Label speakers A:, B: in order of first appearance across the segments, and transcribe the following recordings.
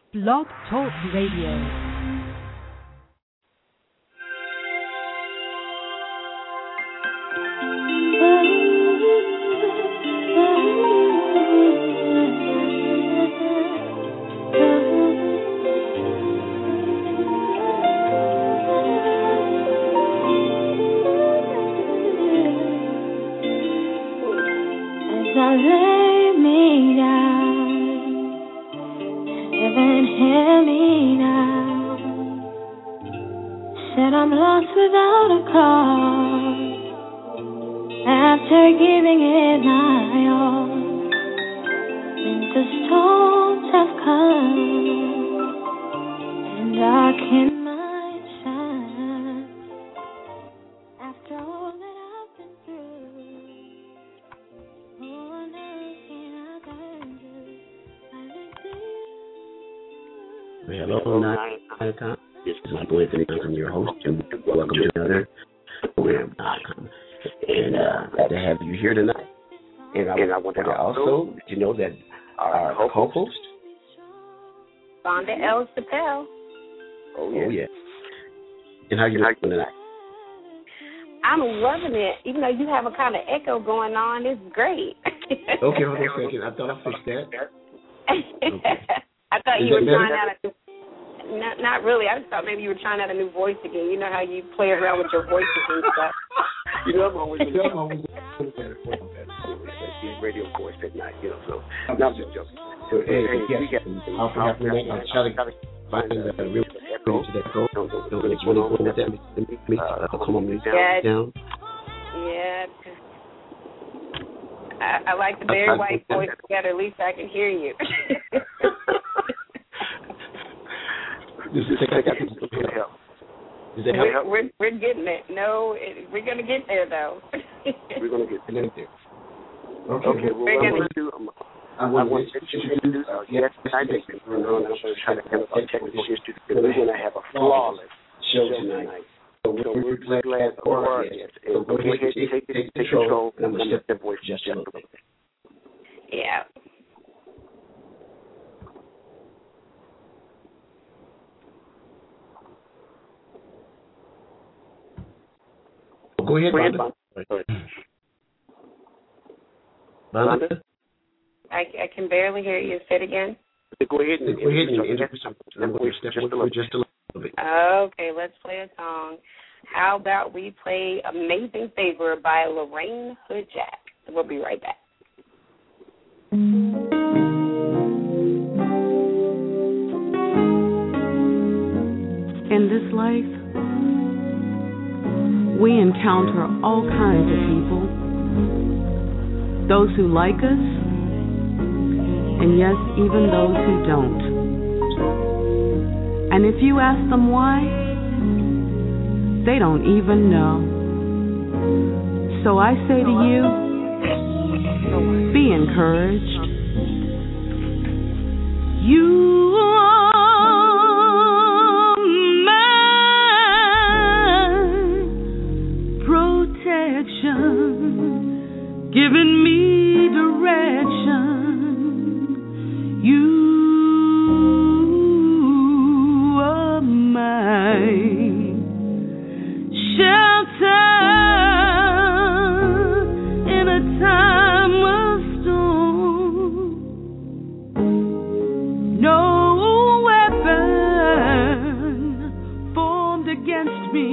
A: Blog Talk Radio.
B: I'm lost without a cause. After giving it my all, winter storms have come, and darken my shine. After all that I've been through, what else can I turn to?
C: Hello, Nine. This is Michael Anthony. I'm your host, and welcome to another program. And glad to have you here tonight. And I want to also let you know that our co-host,
D: Vonda L. Chappelle.
C: Oh, yeah. And how you doing tonight?
D: I'm loving it. Even though you have a kind of echo going on, it's great.
C: Okay, hold on a second. I thought I fixed that.
D: Okay. I thought you were trying out a not really. I just thought maybe you were trying out a new voice again. You know how you play around with your voices and stuff.
C: I'm always radio voice at night, so I'm just joking. So, I'll try to find the real echo to that echo. Don't really go with that. Come on, down.
D: Yeah. I like the Barry White voice together. At least I can hear you. We're getting it. No, we're going to get there, though.
C: We're going to get there. Okay, well, I want to introduce our guest tonight. We're going to try to have a technical issue. We're going to have a flawless show tonight. So we're glad for our guest. So go ahead and take control, and I'm going to step that voice just a little bit.
D: Yeah.
C: Go ahead, Vonda.
D: I can barely hear you. Say it again.
C: Go ahead and introduce yourself. I'm going to step forward just a little bit.
D: Okay, let's play a song. How about we play Amazing Favor by Lorraine Hood Jack? We'll be right back.
E: In this life, we encounter all kinds of people. Those who like us, and yes, even those who don't. And if you ask them why, they don't even know. So I say to you, be encouraged. You are my protection, giving me direction. You are my shelter in a time of storm. No weapon formed against me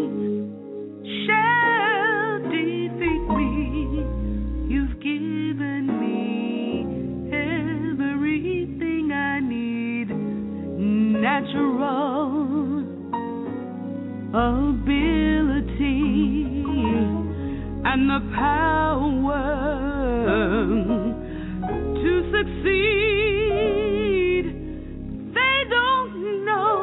E: shall defeat me. You've given me everything I need, natural ability and the power to succeed. They don't know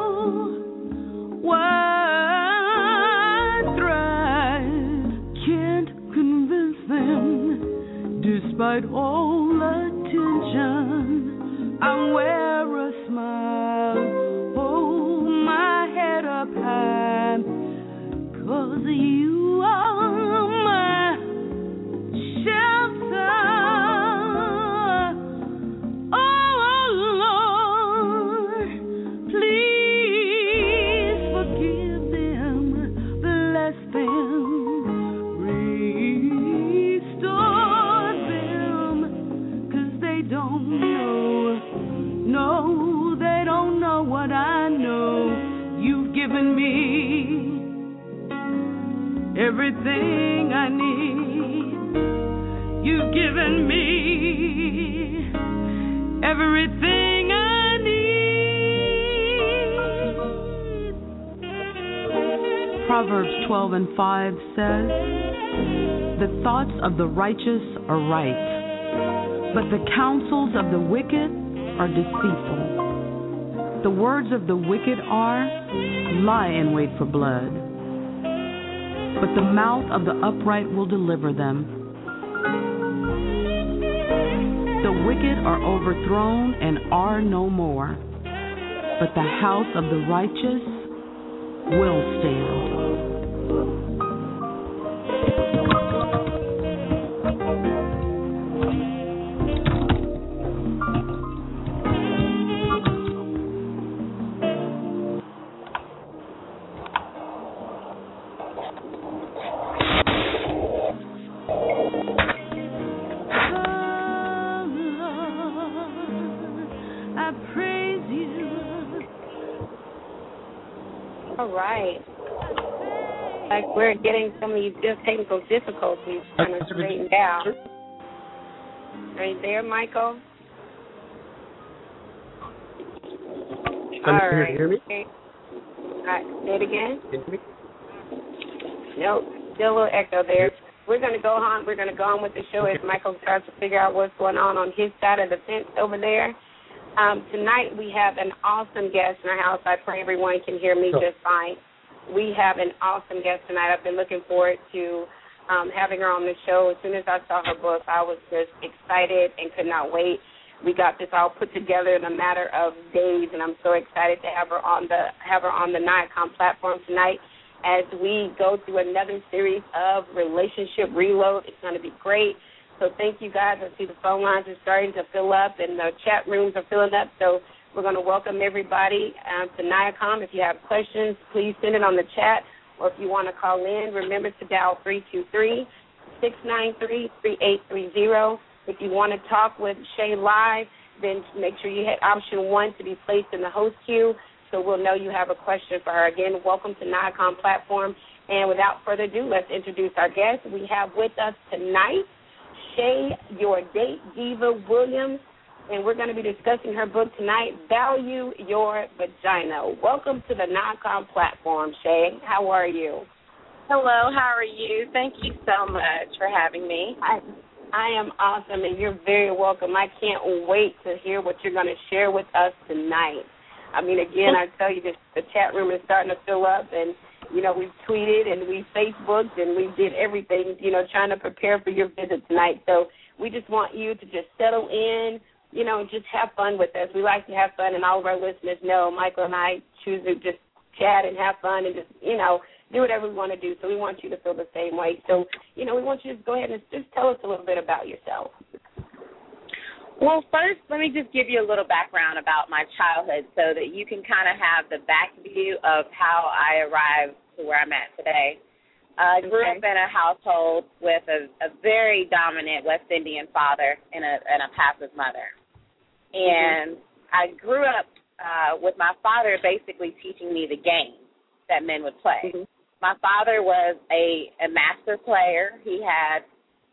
E: why I thrive. Can't convince them, despite all attention. I wear a smile, hold my head up high, 'cause you are my shelter. Oh Lord, given me everything I need. You've given me everything I need. Proverbs 12:5 says, "The thoughts of the righteous are right, but the counsels of the wicked are deceitful. The words of the wicked lie in wait for blood, but the mouth of the upright will deliver them. The wicked are overthrown and are no more, but the house of the righteous will stand."
D: Like we're getting some of these technical difficulties kind of straightened out. Are you there, Michael?
C: All right. Hear me?
D: Okay. All right. Say it again. Nope. Still a little echo there. We're going to go on. We're going to go on with the show as Michael tries to figure out what's going on his side of the fence over there. Tonight we have an awesome guest in our house. I pray everyone can hear me just fine. We have an awesome guest tonight. I've been looking forward to having her on the show. As soon as I saw her book, I was just excited and could not wait. We got this all put together in a matter of days, and I'm so excited to have her on the NIACOM platform tonight as we go through another series of Relationship Reload. It's going to be great. So thank you, guys. I see the phone lines are starting to fill up and the chat rooms are filling up. So we're going to welcome everybody to NIACOM. If you have questions, please send it on the chat. Or if you want to call in, remember to dial 323-693-3830. If you want to talk with Shay live, then make sure you hit option 1 to be placed in the host queue so we'll know you have a question for her. Again, welcome to NIACOM platform. And without further ado, let's introduce our guest. We have with us tonight Shay, Your Date Diva Williams, and we're going to be discussing her book tonight, Value Your Vagina. Welcome to the NIACOM platform, Shay. How are you?
F: Hello, how are you? Thank you so much for having me.
D: I am awesome, and you're very welcome. I can't wait to hear what you're going to share with us tonight. I mean, again, I tell you, the chat room is starting to fill up, and, you know, we've tweeted and we Facebooked and we did everything, you know, trying to prepare for your visit tonight. So we just want you to just settle in, you know, just have fun with us. We like to have fun, and all of our listeners know Michael and I choose to just chat and have fun and just, you know, do whatever we want to do. So we want you to feel the same way. So, you know, we want you to go ahead and just tell us a little bit about yourself.
F: Well, first, let me just give you a little background about my childhood so that you can kind of have the back view of how I arrived to where I'm at today. I grew up in a household with a very dominant West Indian father and a passive mother. And I grew up with my father basically teaching me the game that men would play. My father was a master player. He had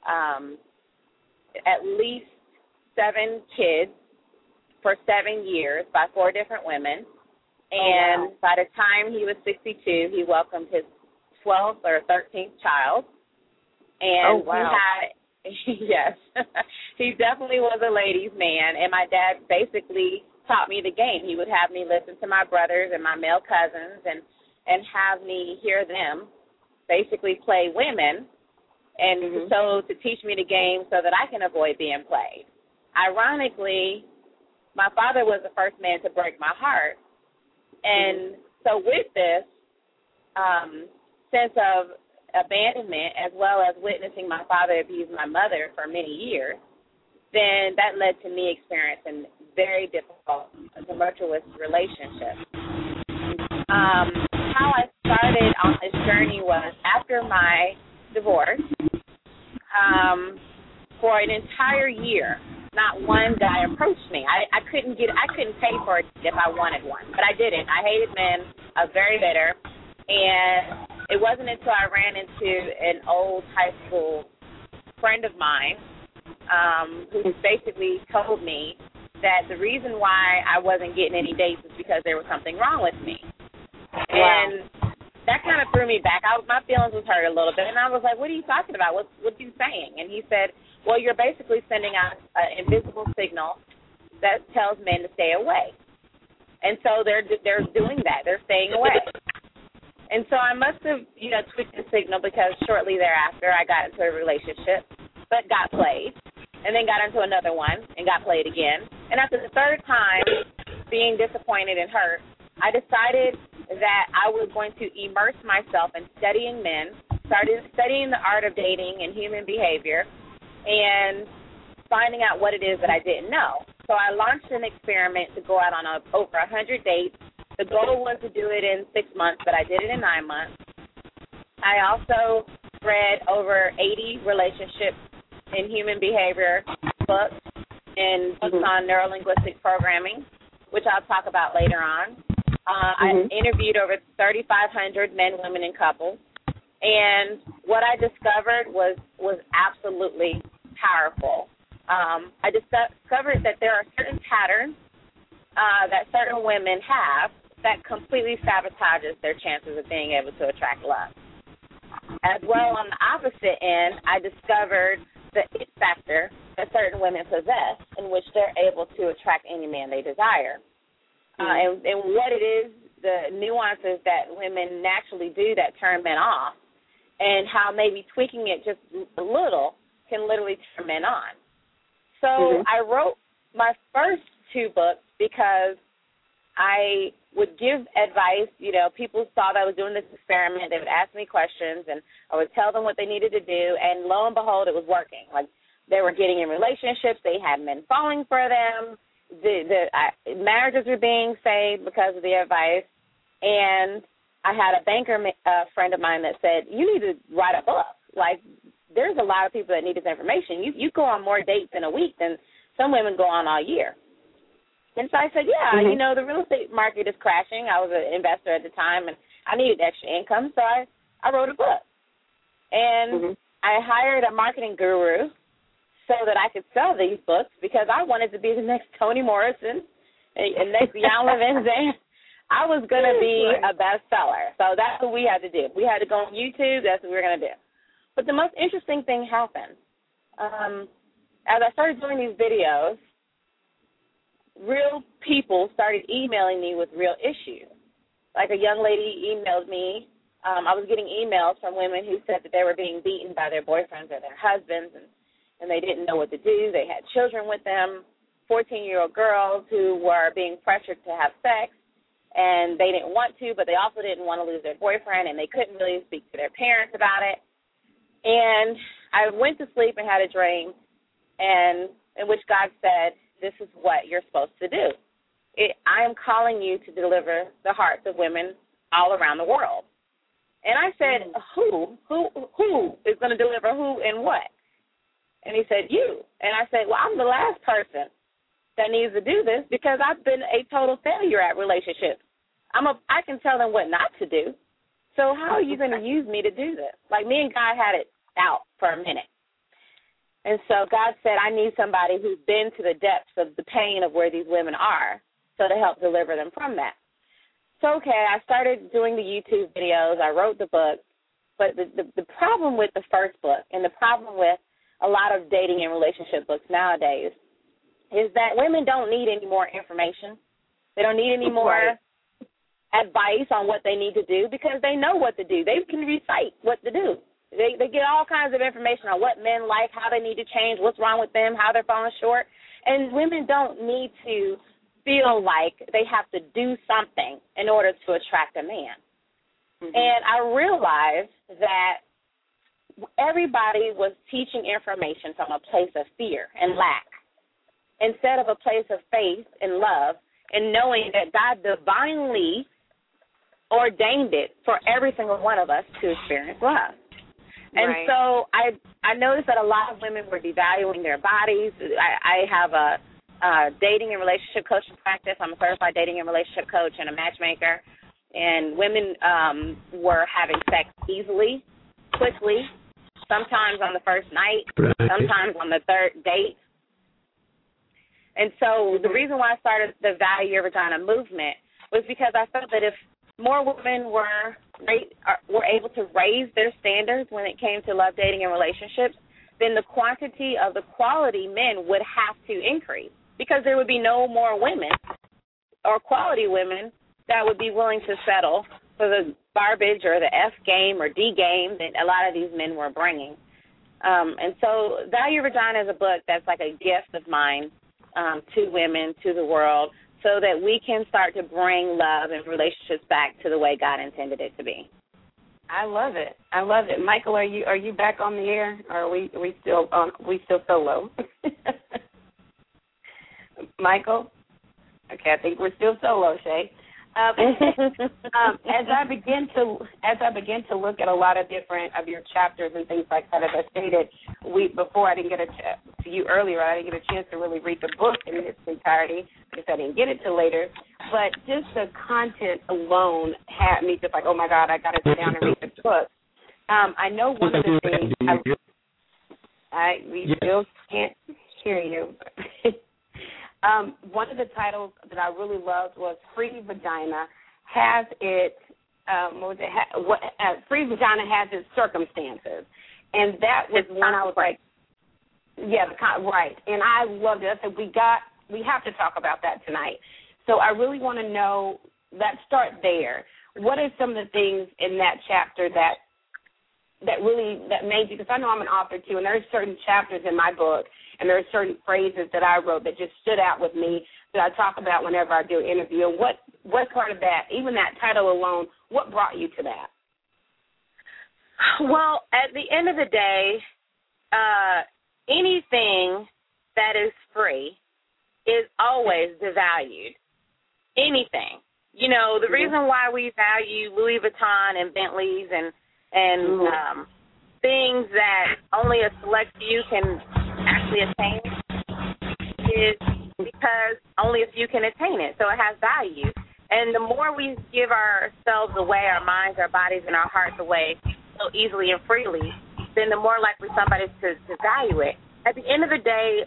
F: at least 7 kids for 7 years by 4 different women. And by the time he was 62, he welcomed his 12th or 13th child. And he had, yes, he definitely was a ladies' man. And my dad basically taught me the game. He would have me listen to my brothers and my male cousins and have me hear them basically play women, and so to teach me the game so that I can avoid being played. Ironically, my father was the first man to break my heart. And so with this sense of abandonment, as well as witnessing my father abuse my mother for many years, then that led to me experiencing very difficult tumultuous relationships. How I started on this journey was after my divorce. For an entire year, not one guy approached me. I couldn't pay for it if I wanted one, but I didn't. I hated men. very bitter. And it wasn't until I ran into an old high school friend of mine who basically told me that the reason why I wasn't getting any dates is because there was something wrong with me. Wow. And that kind of threw me back. My feelings was hurt a little bit, and I was like, what are you talking about? What are you saying? And he said, well, you're basically sending out an invisible signal that tells men to stay away. And so they're doing that. They're staying away. And so I must have, tweaked the signal because shortly thereafter I got into a relationship but got played, and then got into another one and got played again. And after the third time being disappointed and hurt, I decided that I was going to immerse myself in studying men, started studying the art of dating and human behavior, and finding out what it is that I didn't know. So I launched an experiment to go out on over 100 dates. The goal was to do it in 6 months, but I did it in 9 months. I also read over 80 relationship and human behavior books and books on neurolinguistic programming, which I'll talk about later on. I interviewed over 3,500 men, women, and couples, and what I discovered was absolutely powerful. I discovered that there are certain patterns that certain women have that completely sabotages their chances of being able to attract love. As well, on the opposite end, I discovered the it factor that certain women possess in which they're able to attract any man they desire. And what it is, the nuances that women naturally do that turn men off, and how maybe tweaking it just a little can literally turn men on. So I wrote my first 2 books because I would give advice. People saw that I was doing this experiment. They would ask me questions, and I would tell them what they needed to do, and lo and behold, it was working. Like, they were getting in relationships. They had men falling for them. Marriages were being saved because of the advice. And I had a banker friend of mine that said, you need to write a book. Like, there's a lot of people that need this information. You go on more dates in a week than some women go on all year. And so I said, the real estate market is crashing. I was an investor at the time, and I needed extra income, so I wrote a book. And I hired a marketing guru so that I could sell these books because I wanted to be the next Toni Morrison and next Iyanla Vanzant. I was going to be a bestseller. So that's what we had to do. We had to go on YouTube. That's what we were going to do. But the most interesting thing happened. As I started doing these videos, real people started emailing me with real issues. Like a young lady emailed me. I was getting emails from women who said that they were being beaten by their boyfriends or their husbands, and they didn't know what to do. They had children with them, 14-year-old girls who were being pressured to have sex, and they didn't want to, but they also didn't want to lose their boyfriend, and they couldn't really speak to their parents about it. And I went to sleep and had a dream, and in which God said, this is what you're supposed to do. I am calling you to deliver the hearts of women all around the world. And I said, who is going to deliver who and what? And he said, you. And I said, well, I'm the last person that needs to do this because I've been a total failure at relationships. I can tell them what not to do. So how are you going to use me to do this? Like, me and God had it out for a minute. And so God said, I need somebody who's been to the depths of the pain of where these women are so to help deliver them from that. So, I started doing the YouTube videos. I wrote the book. But the problem with the first book and the problem with a lot of dating and relationship books nowadays is that women don't need any more information. They don't need any more advice on what they need to do because they know what to do. They can recite what to do. They get all kinds of information on what men like, how they need to change, what's wrong with them, how they're falling short. And women don't need to feel like they have to do something in order to attract a man. And I realized that everybody was teaching information from a place of fear and lack instead of a place of faith and love and knowing that God divinely ordained it for every single one of us to experience love. And so I noticed that a lot of women were devaluing their bodies. I have a dating and relationship coaching practice. I'm a certified dating and relationship coach and a matchmaker. and women were having sex easily, quickly, sometimes on the first night, sometimes on the third date. And so the reason why I started the Value Your Vagina movement was because I felt that if more women were able to raise their standards when it came to love, dating, and relationships, then the quantity of the quality men would have to increase, because there would be no more women or quality women that would be willing to settle for the garbage or the F game or D game that a lot of these men were bringing. And so Value Your Vagina is a book that's like a gift of mine to women, to the world, so that we can start to bring love and relationships back to the way God intended it to be.
D: I love it. I love it. Michael, are you back on the air, or are we still solo? Michael? Okay, I think we're still solo, Shay. As I begin to look at a lot of different of your chapters and things like that, as I stated, before I didn't get to you earlier, I didn't get a chance to really read the book in its entirety because I didn't get it till later. But just the content alone had me just like, oh my God, I got to sit down and read the book. I know one of the things we still can't hear you. One of the titles that I really loved was Free Vagina Has Its Free Vagina Has Its Circumstances, and that was when I was like, right. And I loved it. I said we have to talk about that tonight. So I really want to know. Let's start there. What are some of the things in that chapter that made you? Because I know I'm an author too, and there are certain chapters in my book. And there are certain phrases that I wrote that just stood out with me that I talk about whenever I do an interview. And what part of that, even that title alone, what brought you to that?
F: Well, at the end of the day, anything that is free is always devalued. Anything. You know, the reason why we value Louis Vuitton and Bentleys and things that only a select few can actually attain is because only a few can attain it, so it has value. And the more we give ourselves away, our minds, our bodies, and our hearts away so easily and freely, then the more likely somebody to value it. At the end of the day,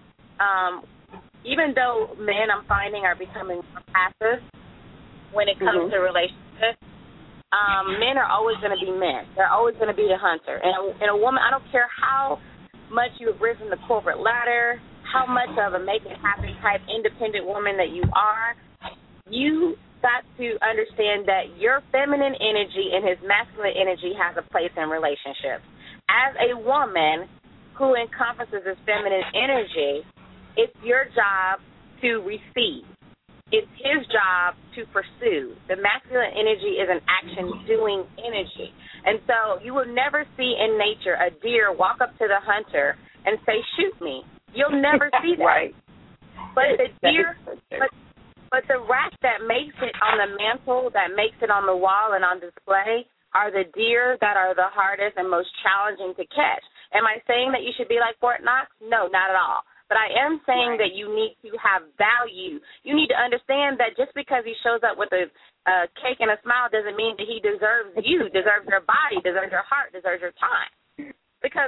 F: even though men, I'm finding, are becoming more passive when it comes to relationships, men are always going to be men. They're always going to be the hunter. And a woman, I don't care how much you have risen the corporate ladder, how much of a make-it-happen type independent woman that you are, you got to understand that your feminine energy and his masculine energy has a place in relationships. As a woman who encompasses this feminine energy, it's your job to receive. It's his job to pursue. The masculine energy is an action-doing energy. And so you will never see in nature a deer walk up to the hunter and say, shoot me. You'll never see that.
D: Right.
F: But the deer, but the rack that makes it on the mantle, that makes it on the wall and on display, are the deer that are the hardest and most challenging to catch. Am I saying that you should be like Fort Knox? No, not at all. But I am saying that you need to have value. You need to understand that just because he shows up with a cake and a smile doesn't mean that he deserves you, deserves your body, deserves your heart, deserves your time. Because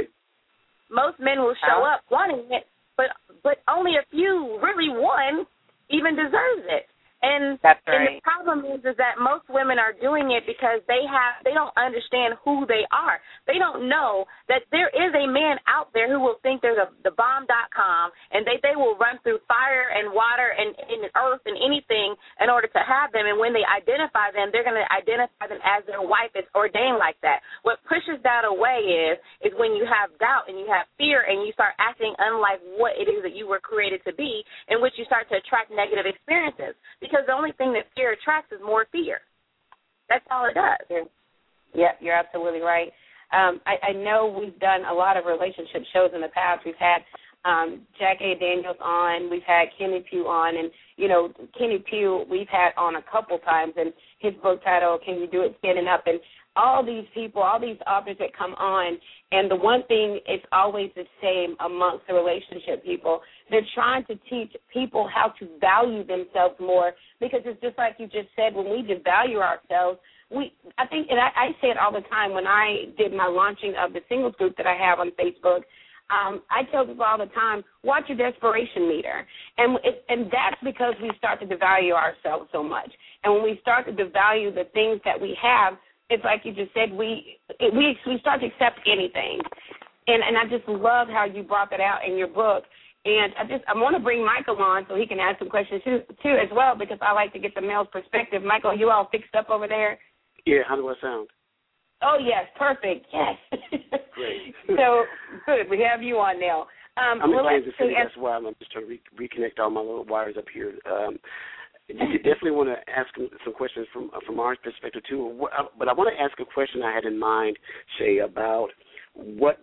F: most men will show up wanting it, but only a few, really one, even deserves it. And,
D: That's
F: right. And the problem is that most women are doing it because they don't understand who they are. They don't know that there is a man out there who will think there's the bomb.com and they will run through fire and water and earth and anything in order to have them. And when they identify them, they're going to identify them as their wife. It's ordained like that. What pushes that away is when you have doubt and you have fear and you start acting unlike what it is that you were created to be, in which you start to attract negative experiences. Because the only thing that fear attracts is more fear. That's all it does.
D: Yeah, you're absolutely right. I know we've done a lot of relationship shows in the past. We've had Jack A. Daniels on. We've had Kenny Pugh on. And, you know, Kenny Pugh we've had on a couple times. And his book title, Can You Do It Standing Up? And all these people, all these authors that come on, and the one thing is always the same amongst the relationship people. They're trying to teach people how to value themselves more, because it's just like you just said, when we devalue ourselves, I think, and I say it all the time when I did my launching of the singles group that I have on Facebook, I tell people all the time, watch your desperation meter. And that's because we start to devalue ourselves so much. And when we start to devalue the things that we have, it's like you just said, we start to accept anything. And I just love how you brought that out in your book. And I want to bring Michael on so he can ask some questions too as well, because I like to get the male's perspective. Michael, you all fixed up over there?
C: Yeah, how do I sound?
D: Oh, yes, perfect, yes.
C: Great.
D: So, good, we have you on now.
C: I'm in Kansas City, that's why I'm just trying to reconnect all my little wires up here. You definitely want to ask some questions from our perspective, too. But I want to ask a question I had in mind, Shay, about what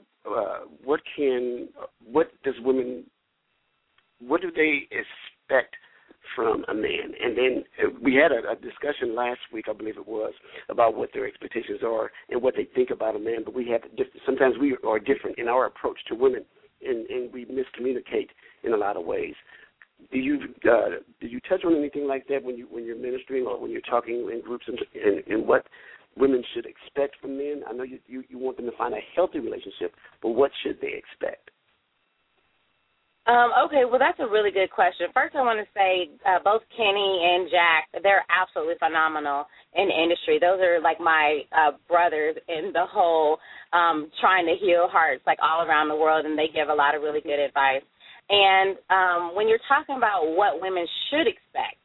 C: do they expect from a man? And then we had a discussion last week, I believe it was, about what their expectations are and what they think about a man. But sometimes we are different in our approach to women, and we miscommunicate in a lot of ways. Do you touch on anything like that when you're ministering or when you're talking in groups and what women should expect from men? I know you want them to find a healthy relationship, but what should they expect?
F: Okay, well, that's a really good question. First, I want to say both Kenny and Jack, they're absolutely phenomenal in the industry. Those are like my brothers in the whole trying to heal hearts, like all around the world, and they give a lot of really good advice. And when you're talking about what women should expect,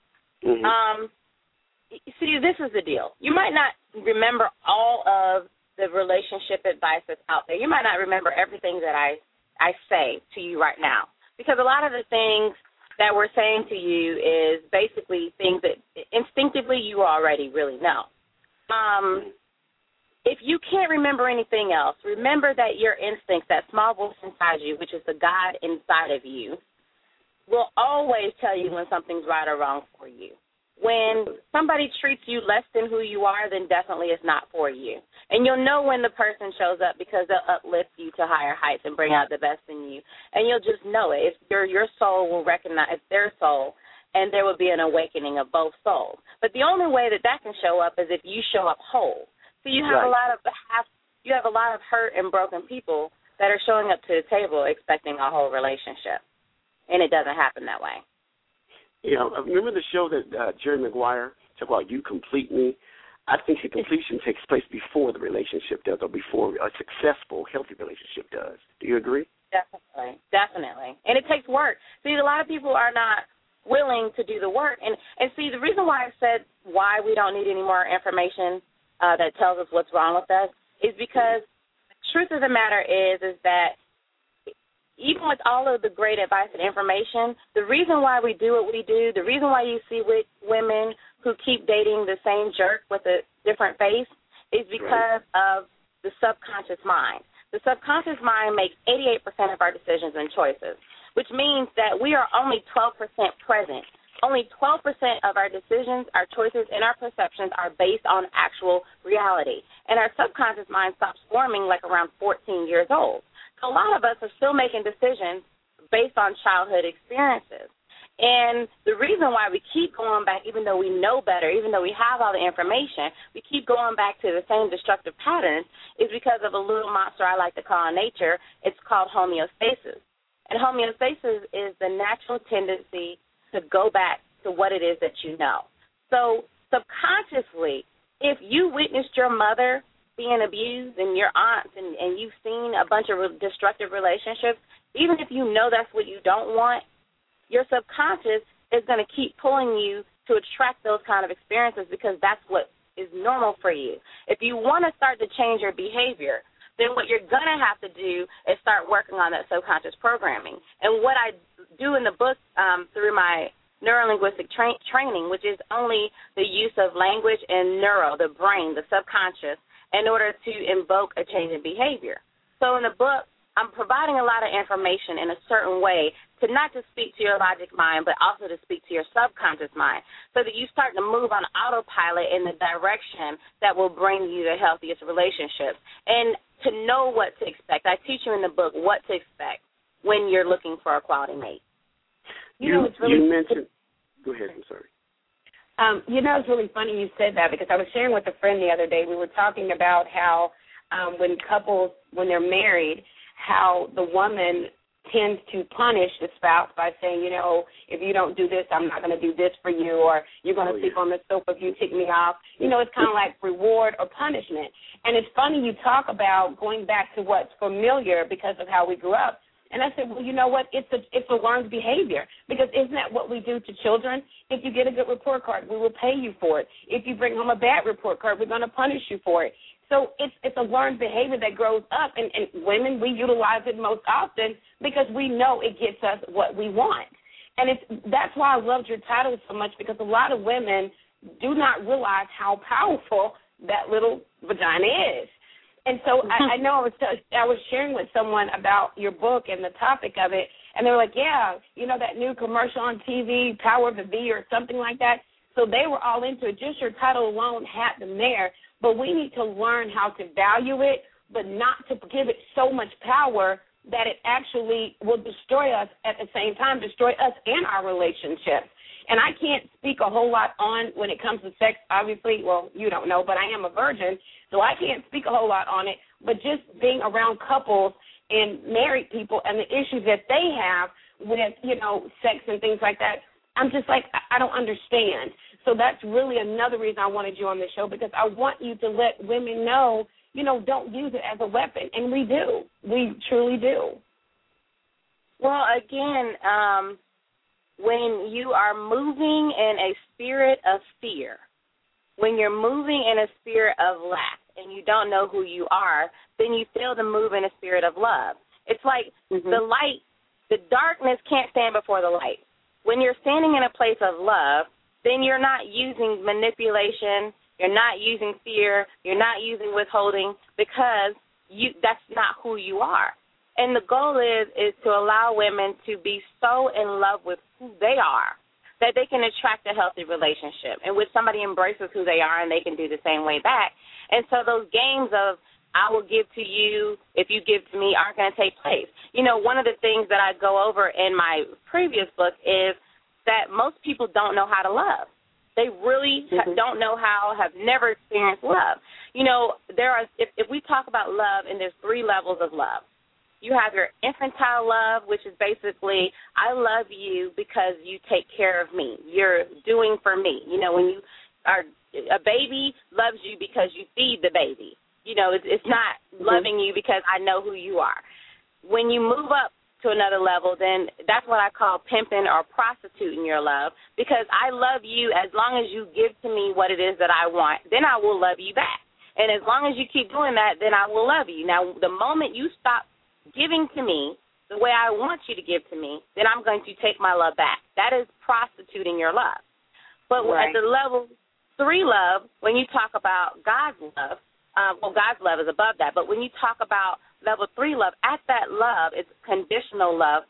F: see, this is the deal. You might not remember all of the relationship advice that's out there. You might not remember everything that I say to you right now, because a lot of the things that we're saying to you is basically things that instinctively you already really know. If you can't remember anything else, remember that your instincts, that small voice inside you, which is the God inside of you, will always tell you when something's right or wrong for you. When somebody treats you less than who you are, then definitely it's not for you. And you'll know when the person shows up, because they'll uplift you to higher heights and bring out the best in you. And you'll just know it. Your soul will recognize their soul, and there will be an awakening of both souls. But the only way that can show up is if you show up whole. So you have a lot of hurt and broken people that are showing up to the table expecting a whole relationship, and it doesn't happen that way.
C: You know, remember the show that Jerry Maguire talked about, You Complete Me? I think the completion takes place before the relationship does, or before a successful, healthy relationship does. Do you agree?
F: Definitely. And it takes work. See, a lot of people are not willing to do the work. And see, the reason why I said why we don't need any more information that tells us what's wrong with us is because the truth of the matter is that even with all of the great advice and information, the reason why we do what we do, the reason why you see women who keep dating the same jerk with a different face is because of the subconscious mind. The subconscious mind makes 88% of our decisions and choices, which means that we are only 12% present. Only 12% of our decisions, our choices, and our perceptions are based on actual reality. And our subconscious mind stops forming like around 14 years old. So a lot of us are still making decisions based on childhood experiences. And the reason why we keep going back, even though we know better, even though we have all the information, we keep going back to the same destructive patterns is because of a little monster I like to call in nature. It's called homeostasis. And homeostasis is the natural tendency to go back to what it is that you know. So subconsciously, if you witnessed your mother being abused and your aunts and you've seen a bunch of destructive relationships, even if you know that's what you don't want, your subconscious is going to keep pulling you to attract those kind of experiences because that's what is normal for you. If you want to start to change your behavior, then what you're going to have to do is start working on that subconscious programming. And what I do in the book through my neurolinguistic training, which is only the use of language and the brain, the subconscious, in order to invoke a change in behavior. So in the book, I'm providing a lot of information in a certain way to not just speak to your logic mind, but also to speak to your subconscious mind, so that you start to move on autopilot in the direction that will bring you the healthiest relationships. And to know what to expect. I teach you in the book what to expect when you're looking for a quality mate.
C: You mentioned – go ahead, I'm sorry.
D: It's really funny you said that, because I was sharing with a friend the other day. We were talking about how when couples, when they're married, how the woman tends to punish the spouse by saying, if you don't do this, I'm not going to do this for you, or you're going to sleep on the sofa if you take me off. It's kind of like reward or punishment. And it's funny you talk about going back to what's familiar because of how we grew up. And I said, well, you know what? It's a learned behavior, because isn't that what we do to children? If you get a good report card, we will pay you for it. If you bring home a bad report card, we're going to punish you for it. So it's a learned behavior that grows up, and women, we utilize it most often because we know it gets us what we want. And that's why I loved your title so much, because a lot of women do not realize how powerful that little vagina is. And so I know I was sharing with someone about your book and the topic of it, and they were like, yeah, that new commercial on TV, Power of the V or something like that. So they were all into it. Just your title alone had them there. But we need to learn how to value it, but not to give it so much power that it actually will destroy us at the same time, destroy us and our relationships. And I can't speak a whole lot on when it comes to sex, obviously. Well, you don't know, but I am a virgin, so I can't speak a whole lot on it. But just being around couples and married people and the issues that they have with, sex and things like that, I'm just like, I don't understand. So that's really another reason I wanted you on the show, because I want you to let women know, don't use it as a weapon. And we do. We truly do.
F: Well, again, when you are moving in a spirit of fear, when you're moving in a spirit of lack and you don't know who you are, then you fail to move in a spirit of love. It's like the darkness can't stand before the light. When you're standing in a place of love, then you're not using manipulation, you're not using fear, you're not using withholding, because that's not who you are. And the goal is to allow women to be so in love with who they are that they can attract a healthy relationship in which somebody embraces who they are and they can do the same way back. And so those games of I will give to you if you give to me aren't going to take place. One of the things that I go over in my previous book is that most people don't know how to love. They really don't know how, have never experienced love. If we talk about love, and there's 3 levels of love. You have your infantile love, which is basically, I love you because you take care of me. You're doing for me. When you are, a baby loves you because you feed the baby. It's not loving you because I know who you are. When you move up to another level, then that's what I call pimping or prostituting your love, because I love you as long as you give to me what it is that I want, then I will love you back. And as long as you keep doing that, then I will love you. Now, the moment you stop giving to me the way I want you to give to me, then I'm going to take my love back. That is prostituting your love. But at the level 3 love, when you talk about God's love, God's love is above that, but when you talk about level 3 love, at that love, it's unconditional love,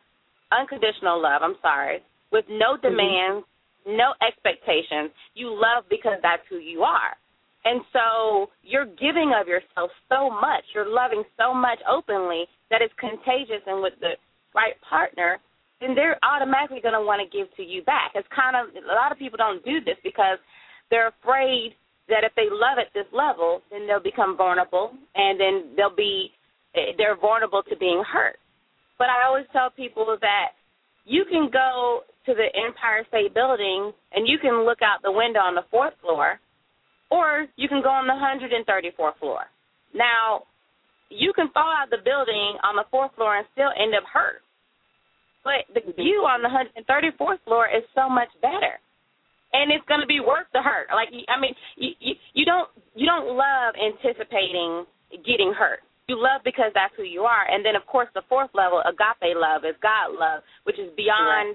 F: with no demands, no expectations. You love because that's who you are. And so you're giving of yourself so much, you're loving so much openly that it's contagious, and with the right partner, then they're automatically going to want to give to you back. It's kind of, a lot of people don't do this because they're afraid that if they love at this level, then they'll become vulnerable, and then they're vulnerable to being hurt. But I always tell people that you can go to the Empire State Building and you can look out the window on the 4th floor, or you can go on the 134th floor. Now, you can fall out of the building on the 4th floor and still end up hurt. But the view on the 134th floor is so much better. And it's going to be worth the hurt. You don't love anticipating getting hurt. You love because that's who you are. And then, of course, the 4th level, agape love, is God love, which is beyond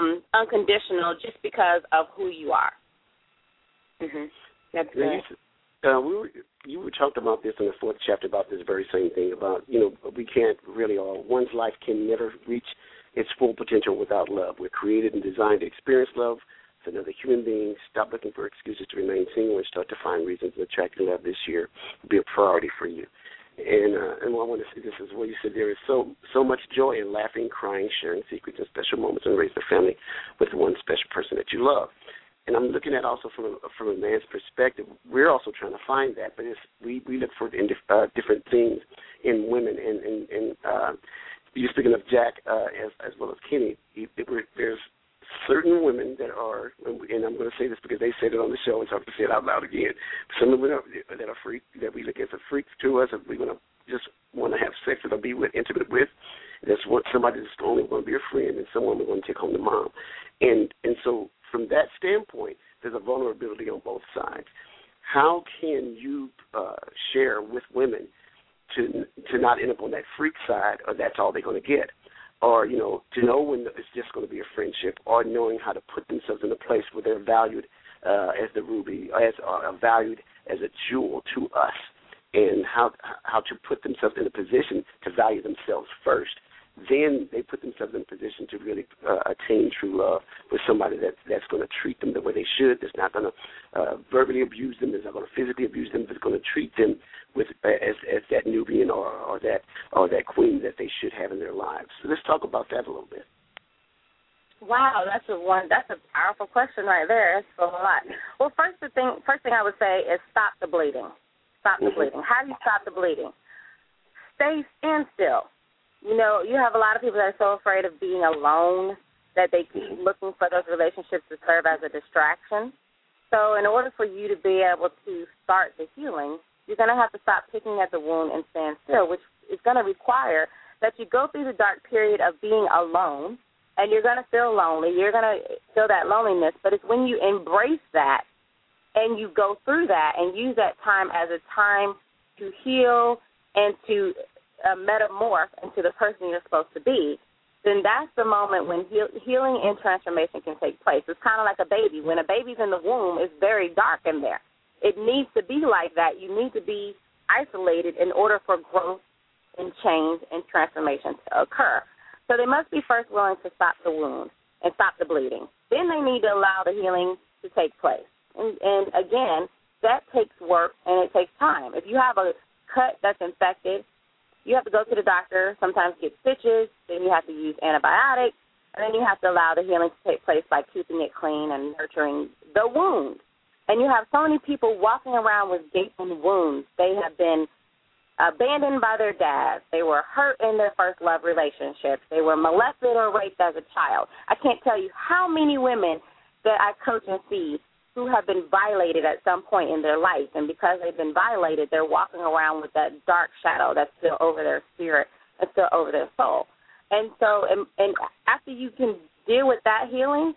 F: unconditional, just because of who you are.
D: That's good.
C: You were talking about this in the 4th chapter about this very same thing about, we can't really, one's life can never reach its full potential without love. We're created and designed to experience love for another human being. Stop looking for excuses to remain single and start to find reasons to attract love this year will be a priority for you. And what I want to say this is what you said. There is so much joy in laughing, crying, sharing secrets and special moments, and raising a family with one special person that you love. And I'm looking at also from a man's perspective. We're also trying to find that, but we look for different things in women. And you're speaking of Jack as well as Kenny. There's certain women that are, and I'm going to say this because they said it on the show, and so I have to say it out loud again. Some women that are freaks, that we look as a freak to us, if we're going to just want to have sex with or be intimate with. That's what somebody that's only going to be a friend, and someone we're going to take home to mom. And so from that standpoint, there's a vulnerability on both sides. How can you share with women to not end up on that freak side, or that's all they're going to get? Or, to know when it's just going to be a friendship, or knowing how to put themselves in a place where they're valued as the ruby, valued as a jewel to us, and how to put themselves in a position to value themselves first. Then they put themselves in a position to really attain true love with somebody that's going to treat them the way they should, that's not going to verbally abuse them, that's not going to physically abuse them, that's going to treat them with as that Nubian or that queen that they should have in their lives. So let's talk about that a little bit.
F: Wow, that's a powerful question right there. That's a lot. Well, first thing I would say is stop the bleeding. Stop the bleeding. How do you stop the bleeding? Stand still. You have a lot of people that are so afraid of being alone that they keep looking for those relationships to serve as a distraction. So in order for you to be able to start the healing, you're going to have to stop picking at the wound and stand still, which is going to require that you go through the dark period of being alone, and you're going to feel lonely. You're going to feel that loneliness, but it's when you embrace that and you go through that and use that time as a time to heal and to metamorph into the person you're supposed to be, then that's the moment when healing and transformation can take place. It's kind of like a baby. When a baby's in the womb, it's very dark in there. It needs to be like that. You need to be isolated in order for growth and change and transformation to occur. So they must be first willing to stop the wound and stop the bleeding. Then they need to allow the healing to take place. And again, that takes work and it takes time. If you have a cut that's infected, you have to go to the doctor, sometimes get stitches, then you have to use antibiotics, and then you have to allow the healing to take place by keeping it clean and nurturing the wound. And you have so many people walking around with gaping wounds. They have been abandoned by their dads. They were hurt in their first love relationships. They were molested or raped as a child. I can't tell you how many women that I coach and see who have been violated at some point in their life, and because they've been violated, they're walking around with that dark shadow that's still over their spirit and still over their soul. And so, and after you can deal with that healing,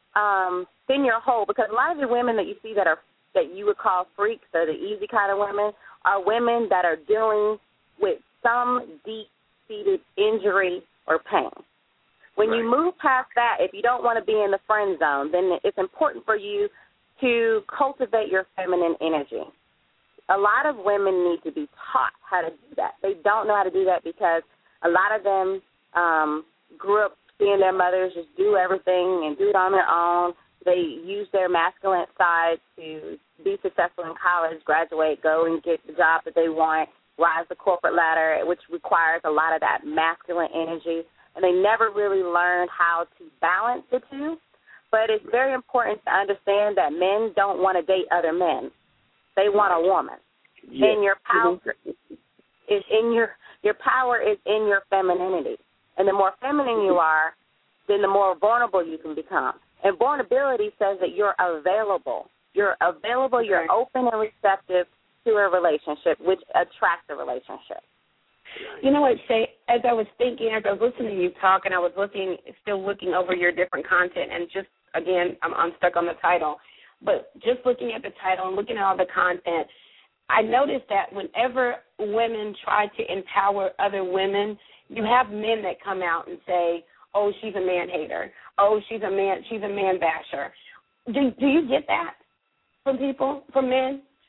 F: then you're whole. Because a lot of the women that you see that you would call freaks, or the easy kind of women, are women that are dealing with some deep-seated injury or pain. When you move past that, if you don't want to be in the friend zone, then it's important for you to cultivate your feminine energy. A lot of women need to be taught how to do that. They don't know how to do that because a lot of them grew up seeing their mothers just do everything and do it on their own. They use their masculine side to be successful in college, graduate, go and get the job that they want, rise the corporate ladder, which requires a lot of that masculine energy. And they never really learned how to balance the two. But it's very important to understand that men don't want to date other men. They want a woman. Yes. And your power is in your power is in your femininity. And the more feminine you are, then the more vulnerable you can become. And vulnerability says that you're available. You're available, you're open and receptive to a relationship, which attracts a relationship.
D: You know what, Shay, as I was thinking, as I was listening to you talk, and I was still looking over your different content, and just, again, I'm stuck on the title, but just looking at the title and looking at all the content, I noticed that whenever women try to empower other women, you have men that come out and say, oh, she's a man hater. Oh, she's a man basher. Do you get that from people, from men?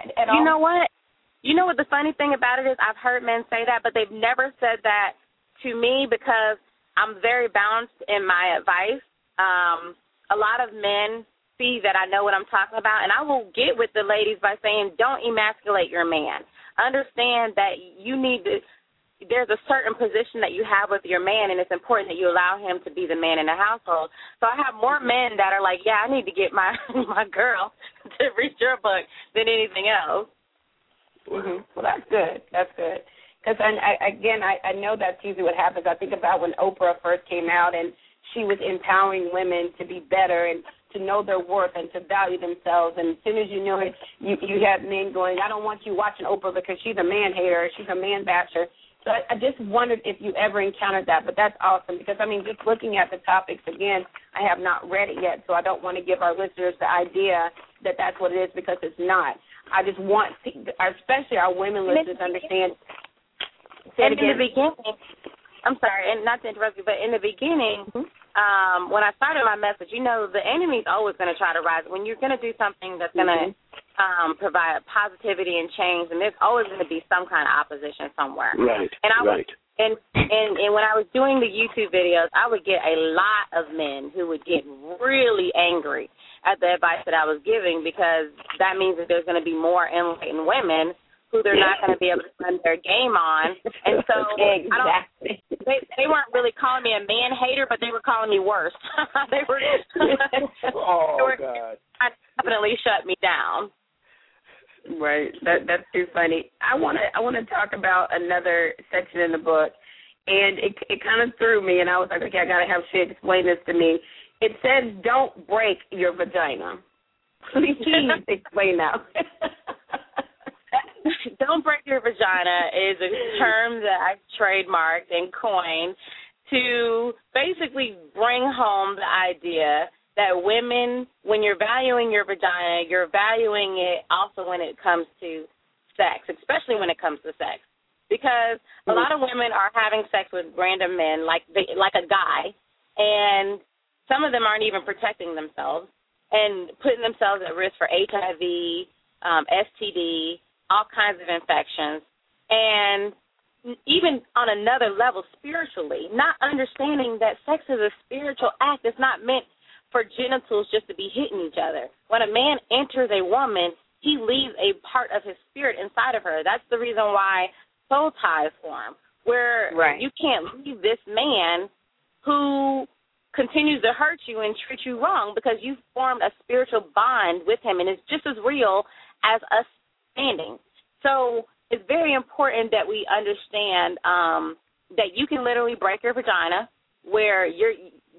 D: at all?
F: You know what? You know what the funny thing about it is? I've heard men say that, but they've never said that to me because I'm very balanced in my advice. A lot of men see that I know what I'm talking about, and I will get with the ladies by saying, don't emasculate your man. Understand that you need to, there's a certain position that you have with your man, and it's important that you allow him to be the man in the household. So I have more men that are like, yeah, I need to get my girl to read your book than anything else.
D: Mm-hmm. Well, that's good. That's good. Because, I know that's usually what happens. I think about when Oprah first came out and she was empowering women to be better and to know their worth and to value themselves. And as soon as you know it, you have men going, I don't want you watching Oprah because she's a man hater, she's a man basher. So I just wondered if you ever encountered that. But that's awesome because, just looking at the topics, again, I have not read it yet, so I don't want to give our listeners the idea that that's what it is because it's not. I just want, especially our women listeners, to understand.
F: And in the beginning, I'm sorry, and not to interrupt you, but in the beginning, when I started my message, the enemy's always going to try to rise. When you're going to do something that's going to provide positivity and change, and there's always going to be some kind of opposition somewhere.
C: Right,
F: and when I was doing the YouTube videos, I would get a lot of men who would get really angry at the advice that I was giving because that means that there's going to be more enlightened women who they're not going to be able to run their game on. And so
D: exactly.
F: They weren't really calling me a man hater, but they were calling me worse. They were
C: God.
F: Definitely shut me down.
D: Right. That's too funny. I want to talk about another section in the book, and it kind of threw me, and I was like, okay, I got to have Shay explain this to me. It says, don't break your vagina. Please explain that.
F: Don't break your vagina is a term that I've trademarked and coined to basically bring home the idea that women, when you're valuing your vagina, you're valuing it also when it comes to sex, especially when it comes to sex. Because a lot of women are having sex with random men like a guy, and some of them aren't even protecting themselves and putting themselves at risk for HIV, STD, all kinds of infections, and even on another level spiritually, not understanding that sex is a spiritual act. It's not meant for genitals just to be hitting each other. When a man enters a woman, he leaves a part of his spirit inside of her. That's the reason why soul ties form, where you can't leave this man who continues to hurt you and treat you wrong because you've formed a spiritual bond with him, and it's just as real as us standing. So it's very important that we understand that you can literally break your vagina where you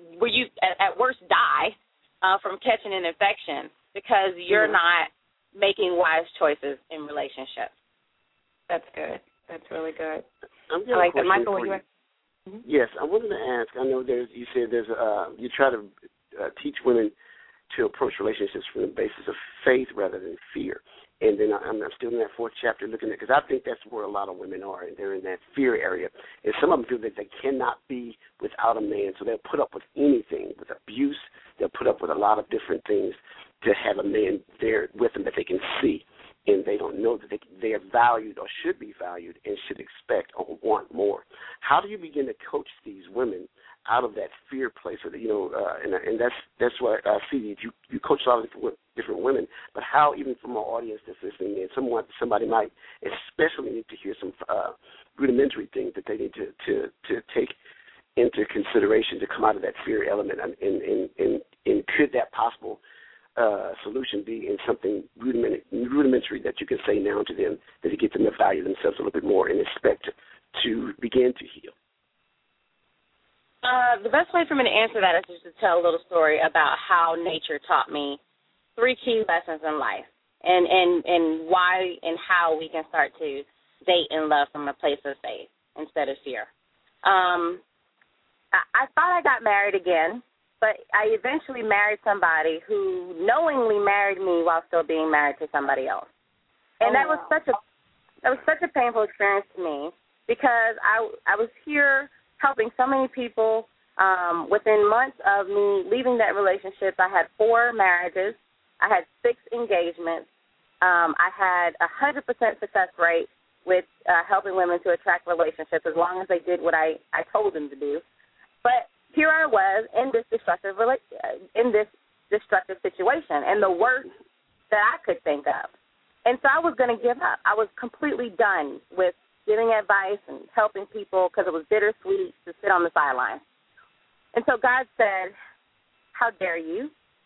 F: at worst die from catching an infection because you're not making wise choices in relationships.
D: That's good. That's really good.
C: I
D: like that. Michael, what you want?
C: Yes, I wanted to ask. I know you said you try to teach women to approach relationships from the basis of faith rather than fear. And then I'm still in that fourth chapter looking at, because I think that's where a lot of women are, and they're in that fear area. And some of them feel that they cannot be without a man, so they'll put up with anything, with abuse. They'll put up with a lot of different things to have a man there with them that they can see. And they don't know that they are valued or should be valued and should expect or want more. How do you begin to coach these women out of that fear place? Or and that's what I see. You coach a lot of different women, but how, even from our audience that's listening, and somebody might especially need to hear some rudimentary things that they need to take into consideration to come out of that fear element, and could that possible solution be in something rudimentary that you can say now to them that to get them to value themselves a little bit more and expect to begin to heal?
F: The best way for me to answer that is just to tell a little story about how nature taught me 3 key lessons in life and why and how we can start to date and love from a place of faith instead of fear. I thought I got married again, but I eventually married somebody who knowingly married me while still being married to somebody else. And that was such a painful experience to me because I was here helping so many people. Within months of me leaving that relationship, I had 4 marriages. I had 6 engagements. I had a 100% success rate with helping women to attract relationships as long as they did what I told them to do. But here I was in this destructive situation, and the worst that I could think of. And so I was going to give up. I was completely done with giving advice and helping people because it was bittersweet to sit on the sidelines. And so God said, how dare you?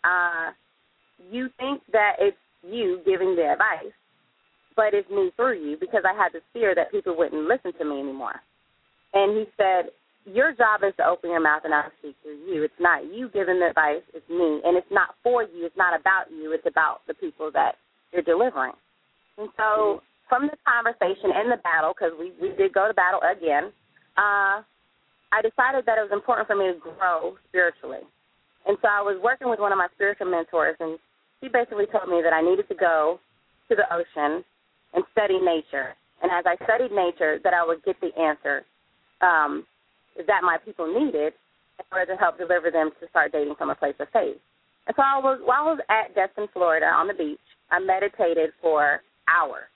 F: You think that it's you giving the advice, but it's me through you, because I had this fear that people wouldn't listen to me anymore. And he said, your job is to open your mouth and I'll speak through you. It's not you giving the advice, it's me. And it's not for you, it's not about you, it's about the people that you're delivering. And so from the conversation and the battle, because we did go to battle again, I decided that it was important for me to grow spiritually. And so I was working with one of my spiritual mentors, and she basically told me that I needed to go to the ocean and study nature. And as I studied nature, that I would get the answer that my people needed in order to help deliver them to start dating from a place of faith. And so while I was at Destin, Florida, on the beach, I meditated for hours.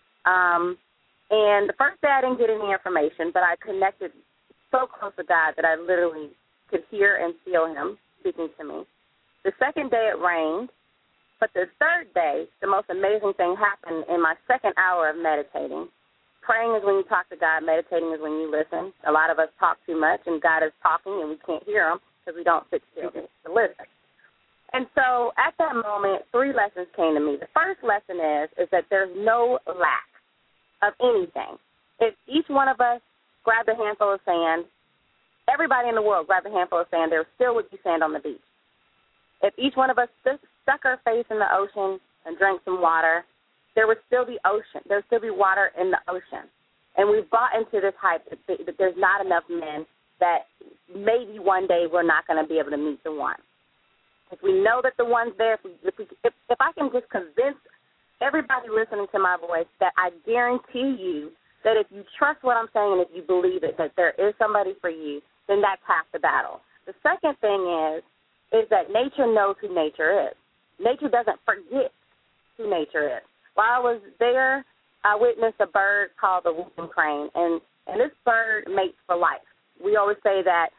F: And the first day I didn't get any information, but I connected so close to God that I literally could hear and feel him speaking to me. The second day it rained, but the third day, the most amazing thing happened in my second hour of meditating. Praying is when you talk to God. Meditating is when you listen. A lot of us talk too much, and God is talking, and we can't hear him because we don't sit still to listen. And so at that moment, 3 lessons came to me. The first lesson is that there's no lack of anything. If each one of us grabbed a handful of sand, everybody in the world grabbed a handful of sand, there still would be sand on the beach. If each one of us stuck our face in the ocean and drank some water, there would still be ocean. There would still be water in the ocean. And we've bought into this hype that there's not enough men, that maybe one day we're not going to be able to meet the one. If we know that the one's there, if I can just convince everybody listening to my voice that I guarantee you that if you trust what I'm saying and if you believe it, that there is somebody for you, then that's half the battle. The second thing is that nature knows who nature is. Nature doesn't forget who nature is. While I was there, I witnessed a bird called the whooping crane, and this bird mates for life. We always say that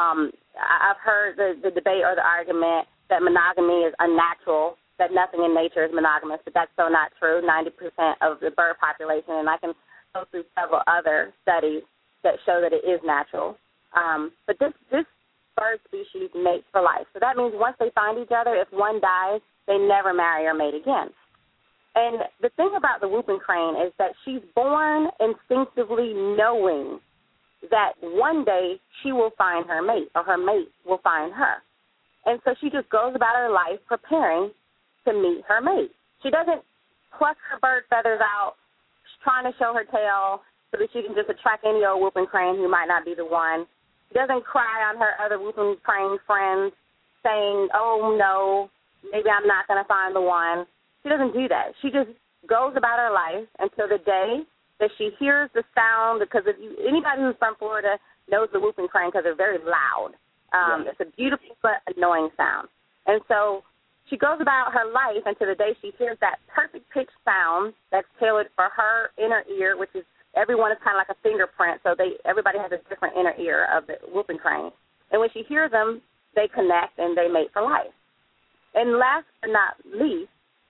F: I've heard the debate or the argument that monogamy is unnatural, that nothing in nature is monogamous, but that's so not true. 90% of the bird population, and I can go through several other studies that show that it is natural. But this bird species mates for life. So that means once they find each other, if one dies, they never marry or mate again. And the thing about the whooping crane is that she's born instinctively knowing that one day she will find her mate or her mate will find her. And so she just goes about her life preparing to meet her mate. She doesn't pluck her bird feathers out, trying to show her tail so that she can just attract any old whooping crane who might not be the one. She doesn't cry on her other whooping crane friends saying, oh, no, maybe I'm not going to find the one. She doesn't do that. She just goes about her life until the day that she hears the sound, because anybody who's from Florida knows the whooping crane because they're very loud. It's a beautiful but annoying sound. And so she goes about her life until the day she hears that perfect pitch sound that's tailored for her inner ear, which is everyone is kind of like a fingerprint, so everybody has a different inner ear of the whooping crane. And when she hears them, they connect and they mate for life. And last but not least,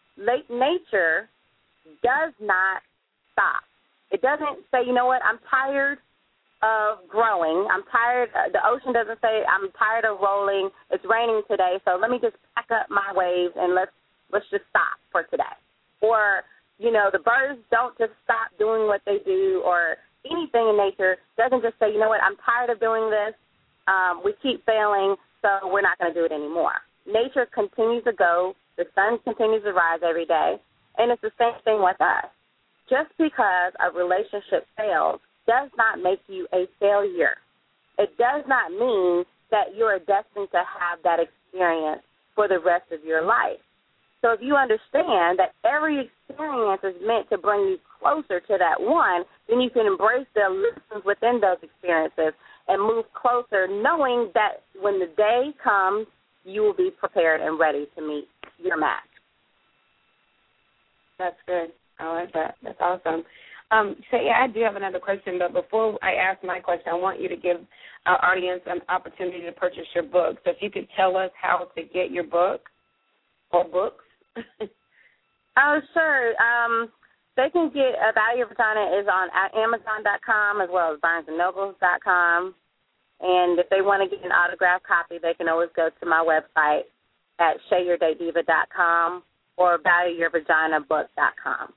F: nature does not stop. It doesn't say, you know what, I'm tired of growing. I'm tired. The ocean doesn't say, I'm tired of rolling. It's raining today, so let me just pack up my waves and let's just stop for today. Or, you know, the birds don't just stop doing what they do, or anything in nature doesn't just say, you know what, I'm tired of doing this. We keep failing, so we're not going to do it anymore. Nature continues to go. The sun continues to rise every day, and it's the same thing with us. Just because a relationship fails does not make you a failure. It does not mean that you are destined to have that experience for the rest of your life. So if you understand that every experience is meant to bring you closer to that one, then you can embrace the lessons within those experiences and move closer, knowing that when the day comes, you will be prepared and ready to meet your match.
D: That's good. I like that. That's awesome. So, I do have another question, but before I ask my question, I want you to give our audience an opportunity to purchase your book. So if you could tell us how to get your book or books.
F: Oh, sure. They can get About Your Vagina is on Amazon.com as well as BarnesandNobles.com. And if they want to get an autographed copy, they can always go to my website at ShayYourDateDiva.com or ValueYourVaginaBook.com.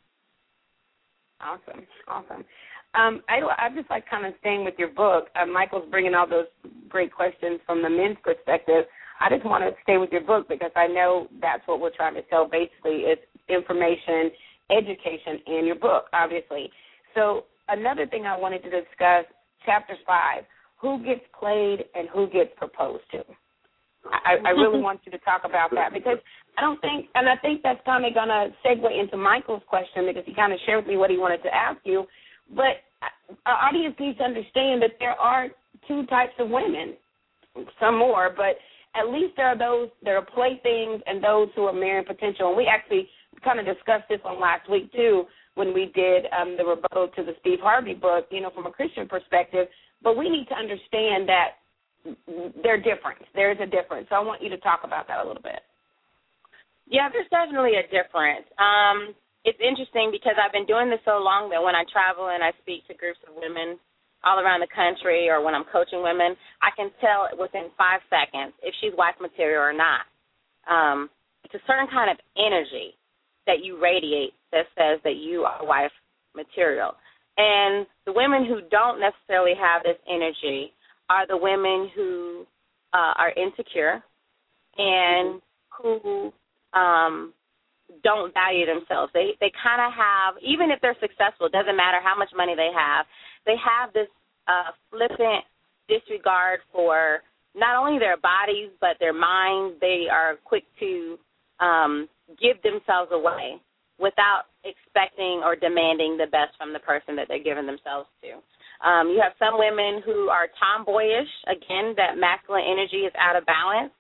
D: Awesome. I just like kind of staying with your book. Michael's bringing all those great questions from the men's perspective. I just want to stay with your book because I know that's what we're trying to tell. Basically, it's information, education, and your book, obviously. So another thing I wanted to discuss, Chapter 5, who gets played and who gets proposed to. I really want you to talk about that because I think that's kind of going to segue into Michael's question because he kind of shared with me what he wanted to ask you. But our audience needs to understand that there are two types of women, some more, but at least there are those that are playthings and those who are marrying potential. And we actually kind of discussed this on last week, too, when we did the rebuttal to the Steve Harvey book, from a Christian perspective. But we need to understand that they're different. There is a difference. So I want you to talk about that a little bit.
F: Yeah, there's definitely a difference. It's interesting because I've been doing this so long that when I travel and I speak to groups of women all around the country or when I'm coaching women, I can tell within 5 seconds if she's wife material or not. It's a certain kind of energy that you radiate that says that you are wife material. And the women who don't necessarily have this energy are the women who are insecure and who don't value themselves. They kind of have, even if they're successful, it doesn't matter how much money they have this flippant disregard for not only their bodies but their minds. They are quick to give themselves away without expecting or demanding the best from the person that they're giving themselves to. You have some women who are tomboyish, again, that masculine energy is out of balance.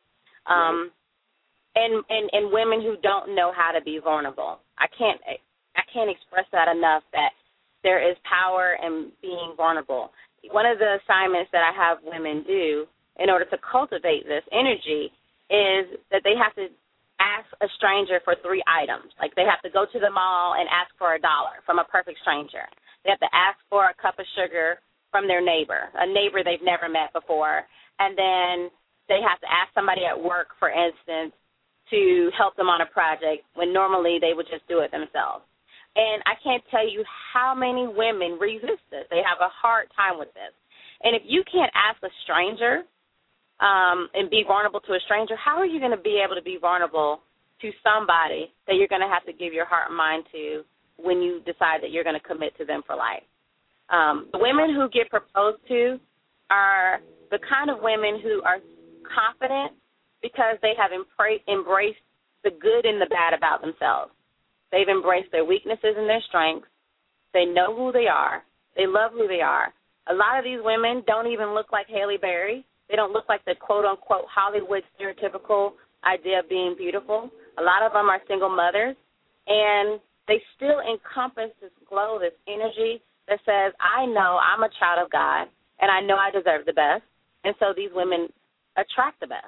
F: And women who don't know how to be vulnerable. I can't express that enough, that there is power in being vulnerable. One of the assignments that I have women do in order to cultivate this energy is that they have to ask a stranger for 3 items. Like they have to go to the mall and ask for $1 from a perfect stranger. They have to ask for a cup of sugar from their neighbor, a neighbor they've never met before. And then they have to ask somebody at work, for instance, to help them on a project when normally they would just do it themselves. And I can't tell you how many women resist this. They have a hard time with this. And if you can't ask a stranger and be vulnerable to a stranger, how are you going to be able to be vulnerable to somebody that you're going to have to give your heart and mind to when you decide that you're going to commit to them for life? The women who get proposed to are the kind of women who are confident because they have embraced the good and the bad about themselves. They've embraced their weaknesses and their strengths. They know who they are. They love who they are. A lot of these women don't even look like Halle Berry. They don't look like the quote-unquote Hollywood stereotypical idea of being beautiful. A lot of them are single mothers, and they still encompass this glow, this energy that says, I know I'm a child of God, and I know I deserve the best. And so these women attract the best.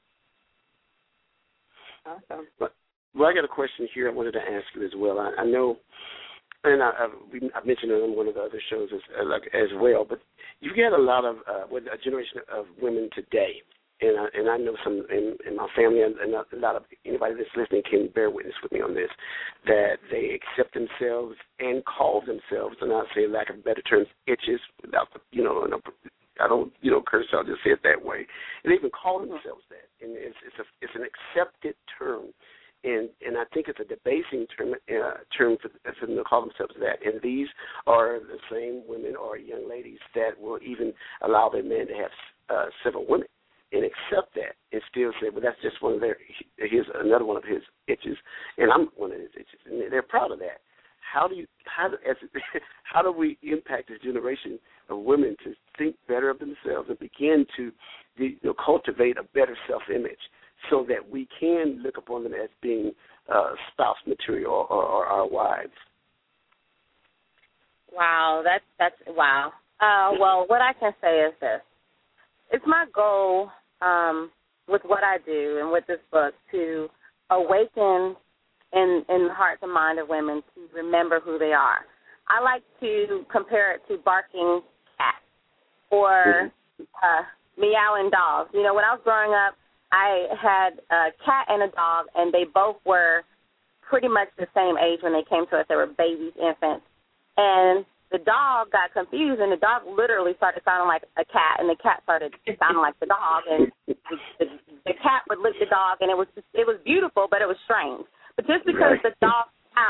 D: Awesome.
C: Well, I got a question here I wanted to ask you as well. I know, and I mentioned it on one of the other shows as well, but you've got a lot of, a generation of women today, and I know some in my family, and a lot of anybody that's listening can bear witness with me on this, that they accept themselves and call themselves, and I'll say, lack of better terms, itches, without the, I don't, curse, I'll just say it that way. And they even call themselves that. And it's an accepted term. And I think it's a debasing term for them to call themselves that. And these are the same women or young ladies that will even allow their men to have several women and accept that and still say, well, that's just one of here's another one of his itches, and I'm one of his itches. And they're proud of that. How do we impact this generation of women to think better of themselves and begin to cultivate a better self-image so that we can look upon them as being spouse material or our wives.
F: Wow, that's wow. Well, what I can say is this. It's my goal with what I do and with this book to awaken in the hearts and mind of women to remember who they are. I like to compare it to barking cats or meowing dogs. You know, when I was growing up, I had a cat and a dog, and they both were pretty much the same age when they came to us. They were babies, infants. And the dog got confused, and the dog literally started sounding like a cat, and the cat started sounding like the dog. And the cat would lick the dog, and it was beautiful, but it was strange. But just because the dog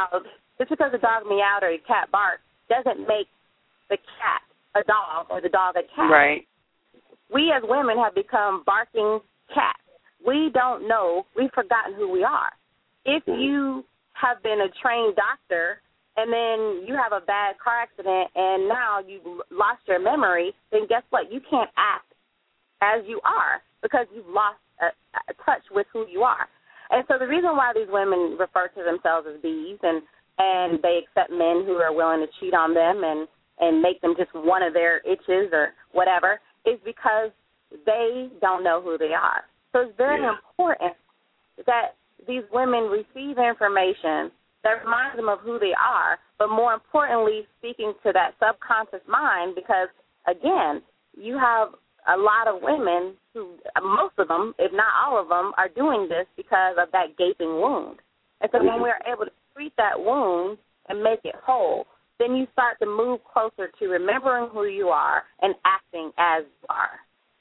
F: meowed or the cat barked doesn't make the cat a dog or the dog a cat.
D: Right.
F: We as women have become barking cats. We don't know. We've forgotten who we are. If you have been a trained doctor and then you have a bad car accident and now you've lost your memory, then guess what? You can't act as you are because you've lost a touch with who you are. And so the reason why these women refer to themselves as bees and they accept men who are willing to cheat on them and make them just one of their itches or whatever is because they don't know who they are. So it's very important that these women receive information that reminds them of who they are, but more importantly, speaking to that subconscious mind because, again, you have a lot of women who, most of them, if not all of them, are doing this because of that gaping wound. And so when we're able to treat that wound and make it whole, then you start to move closer to remembering who you are and acting as you are.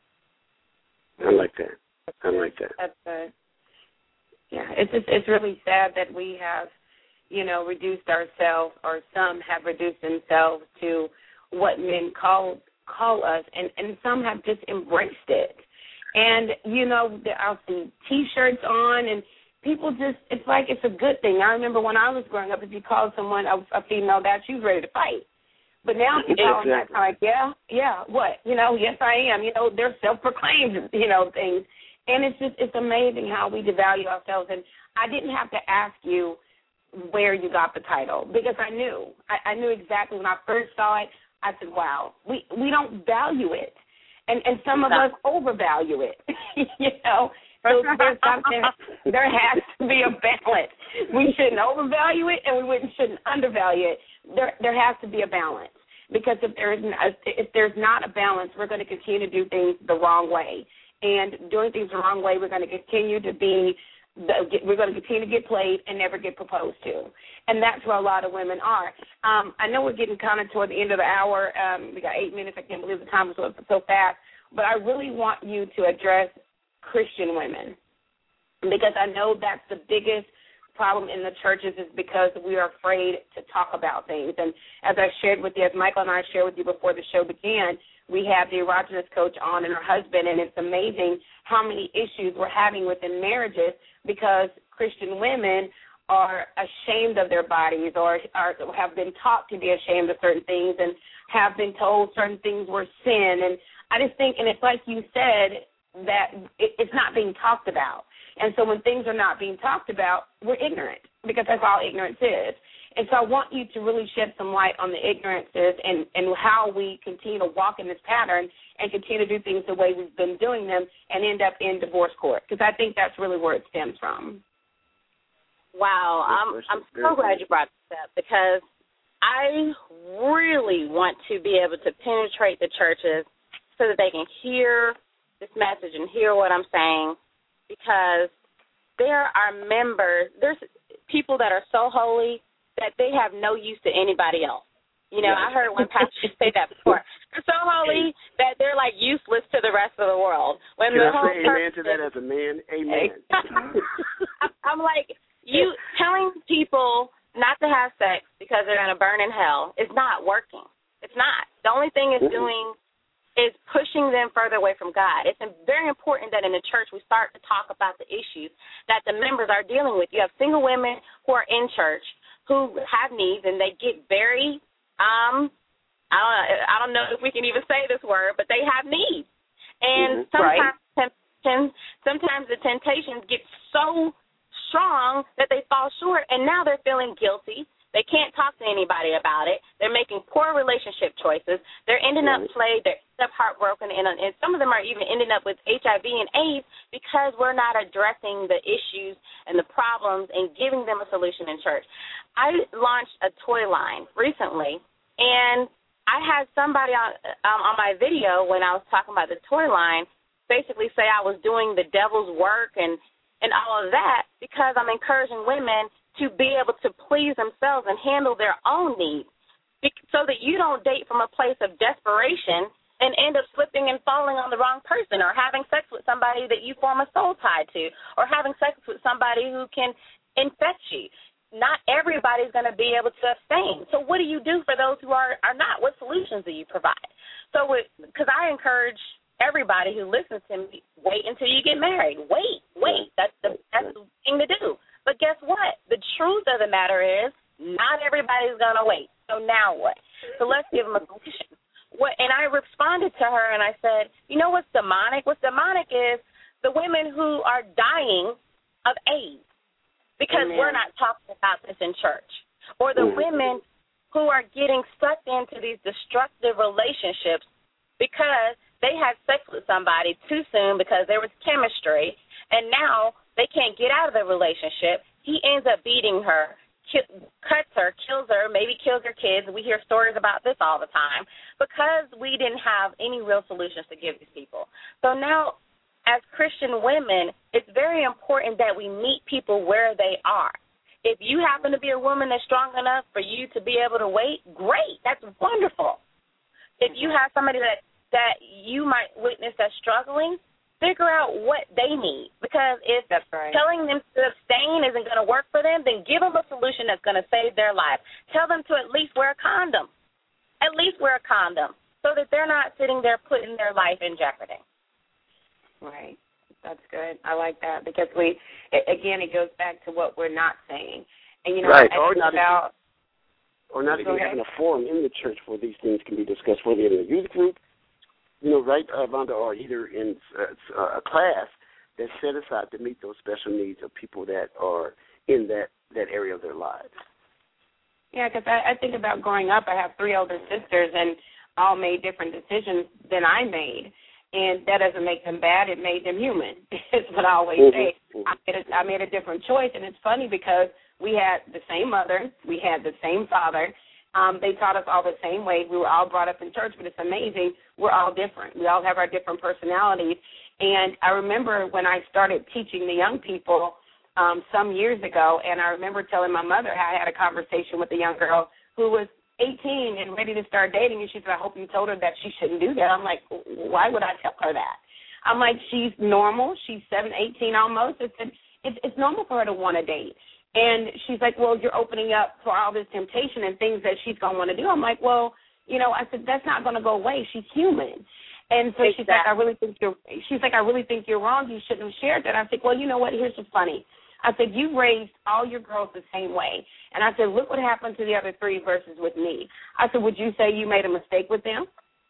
C: I like that.
D: That's good. Yeah, it's really sad that we have, reduced ourselves, or some have reduced themselves to what men call us, and some have just embraced it. And, I'll see T-shirts on, and people just, it's like it's a good thing. I remember when I was growing up, if you called someone a female that, she was ready to fight. But now people are like, what? Yes, I am. They're self-proclaimed, things. And it's amazing how we devalue ourselves. And I didn't have to ask you where you got the title because I knew. I knew exactly when I first saw it. I said, wow, we don't value it. And some of us overvalue it, So there has to be a balance. We shouldn't overvalue it, and we shouldn't undervalue it. There has to be a balance because if there's not a balance, we're going to continue to do things the wrong way. And doing things the wrong way, we're going to continue to get played and never get proposed to. And that's where a lot of women are. I know we're getting kind of toward the end of the hour. We got 8 minutes. I can't believe the time was so fast. But I really want you to address Christian women because I know that's the biggest problem in the churches is because we are afraid to talk about things. And as I shared with you, as Michael and I shared with you before the show began, we have the erogenous coach on and her husband, and it's amazing how many issues we're having within marriages because Christian women are ashamed of their bodies or have been taught to be ashamed of certain things and have been told certain things were sin. And I just think, and it's like you said, that it's not being talked about. And so when things are not being talked about, we're ignorant because that's all ignorance is. And so I want you to really shed some light on the ignorances and how we continue to walk in this pattern and continue to do things the way we've been doing them and end up in divorce court because I think that's really where it stems from.
F: Wow, I'm so glad you brought this up because I really want to be able to penetrate the churches so that they can hear this message and hear what I'm saying because there are members, there's people that are so holy that they have no use to anybody else. I heard one pastor say that before. They're so holy that they're like useless to the rest of the world. When
C: Can I say amen to that as a man? Amen.
F: I'm like, you telling people not to have sex because they're going to burn in hell is not working. It's not. The only thing it's doing is pushing them further away from God. It's very important that in the church we start to talk about the issues that the members are dealing with. You have single women who are in church who have needs, and they get very, I don't know if we can even say this word, but they have needs. And sometimes the temptations get so strong that they fall short, and now they're feeling guilty. They can't talk to anybody about it. They're making poor relationship choices. They're ending up plagued. They're ending up heartbroken, and some of them are even ending up with HIV and AIDS because we're not addressing the issues and the problems and giving them a solution in church. I launched a toy line recently, and I had somebody on my video when I was talking about the toy line basically say I was doing the devil's work and all of that because I'm encouraging women to be able to please themselves and handle their own needs so that you don't date from a place of desperation and end up slipping and falling on the wrong person or having sex with somebody that you form a soul tie to or having sex with somebody who can infect you. Not everybody's going to be able to abstain. So what do you do for those who are not? What solutions do you provide? So because I encourage everybody who listens to me, wait until you get married. Wait. That's the thing to do. But guess what? The truth of the matter is not everybody's going to wait. So now what? So let's give them a solution. And I responded to her and I said, you know what's demonic? What's demonic is the women who are dying of AIDS because we're not talking about this in church. Or the women who are getting sucked into these destructive relationships because they had sex with somebody too soon because there was chemistry, and now they can't get out of the relationship. He ends up beating her, cuts her, kills her, maybe kills her kids. We hear stories about this all the time because we didn't have any real solutions to give these people. So now, as Christian women, it's very important that we meet people where they are. If you happen to be a woman that's strong enough for you to be able to wait, great. That's wonderful. If you have somebody that you might witness that's struggling, figure out what they need. Because if telling them to abstain isn't going to work for them, then give them a solution that's going to save their life. Tell them to at least wear a condom. At least wear a condom so that they're not sitting there putting their life in jeopardy.
D: Right. That's good. I like that because it goes back to what we're not saying. And,
C: or not even having a forum in the church where these things can be discussed, whether in a youth group, Vonda, or either in a class that's set aside to meet those special needs of people that are in that area of their lives.
D: Yeah, because I think about growing up, I have 3 older sisters, and all made different decisions than I made. And that doesn't make them bad. It made them human. It's what I always say. I made a different choice, and it's funny because we had the same mother. We had the same father. They taught us all the same way. We were all brought up in church, but it's amazing. We're all different. We all have our different personalities. And I remember when I started teaching the young people some years ago, and I remember telling my mother how I had a conversation with a young girl who was 18 and ready to start dating, and she said, I hope you told her that she shouldn't do that. I'm like, why would I tell her that? I'm like, she's normal. She's 18 almost. It's normal for her to want to date. And she's like, well, you're opening up for all this temptation and things that she's going to want to do. I'm like, well, I said, that's not going to go away. She's human. And so she's like, I really think you're wrong. You shouldn't have shared that. I said, well, you know what? Here's what's funny. I said, you raised all your girls the same way. And I said, look what happened to the other 3 versus with me. I said, would you say you made a mistake with them?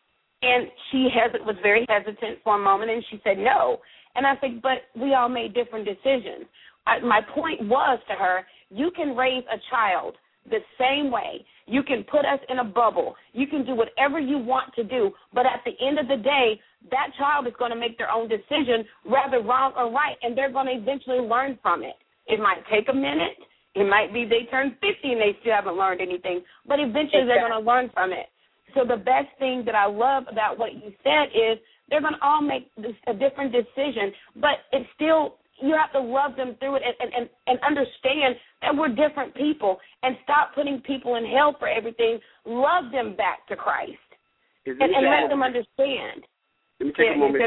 D: And she was very hesitant for a moment, and she said no. And I said, but we all made different decisions. My point was to her, you can raise a child the same way. You can put us in a bubble. You can do whatever you want to do. But at the end of the day, that child is going to make their own decision, whether wrong or right, and they're going to eventually learn from it. It might take a minute. It might be they turn 50 and they still haven't learned anything, but eventually they're going to learn from it. So the best thing that I love about what you said is they're going to all make a different decision, but it's still you have to love them through it and understand that we're different people and stop putting people in hell for everything. Love them back to Christ and let them understand.
C: Let me take a moment.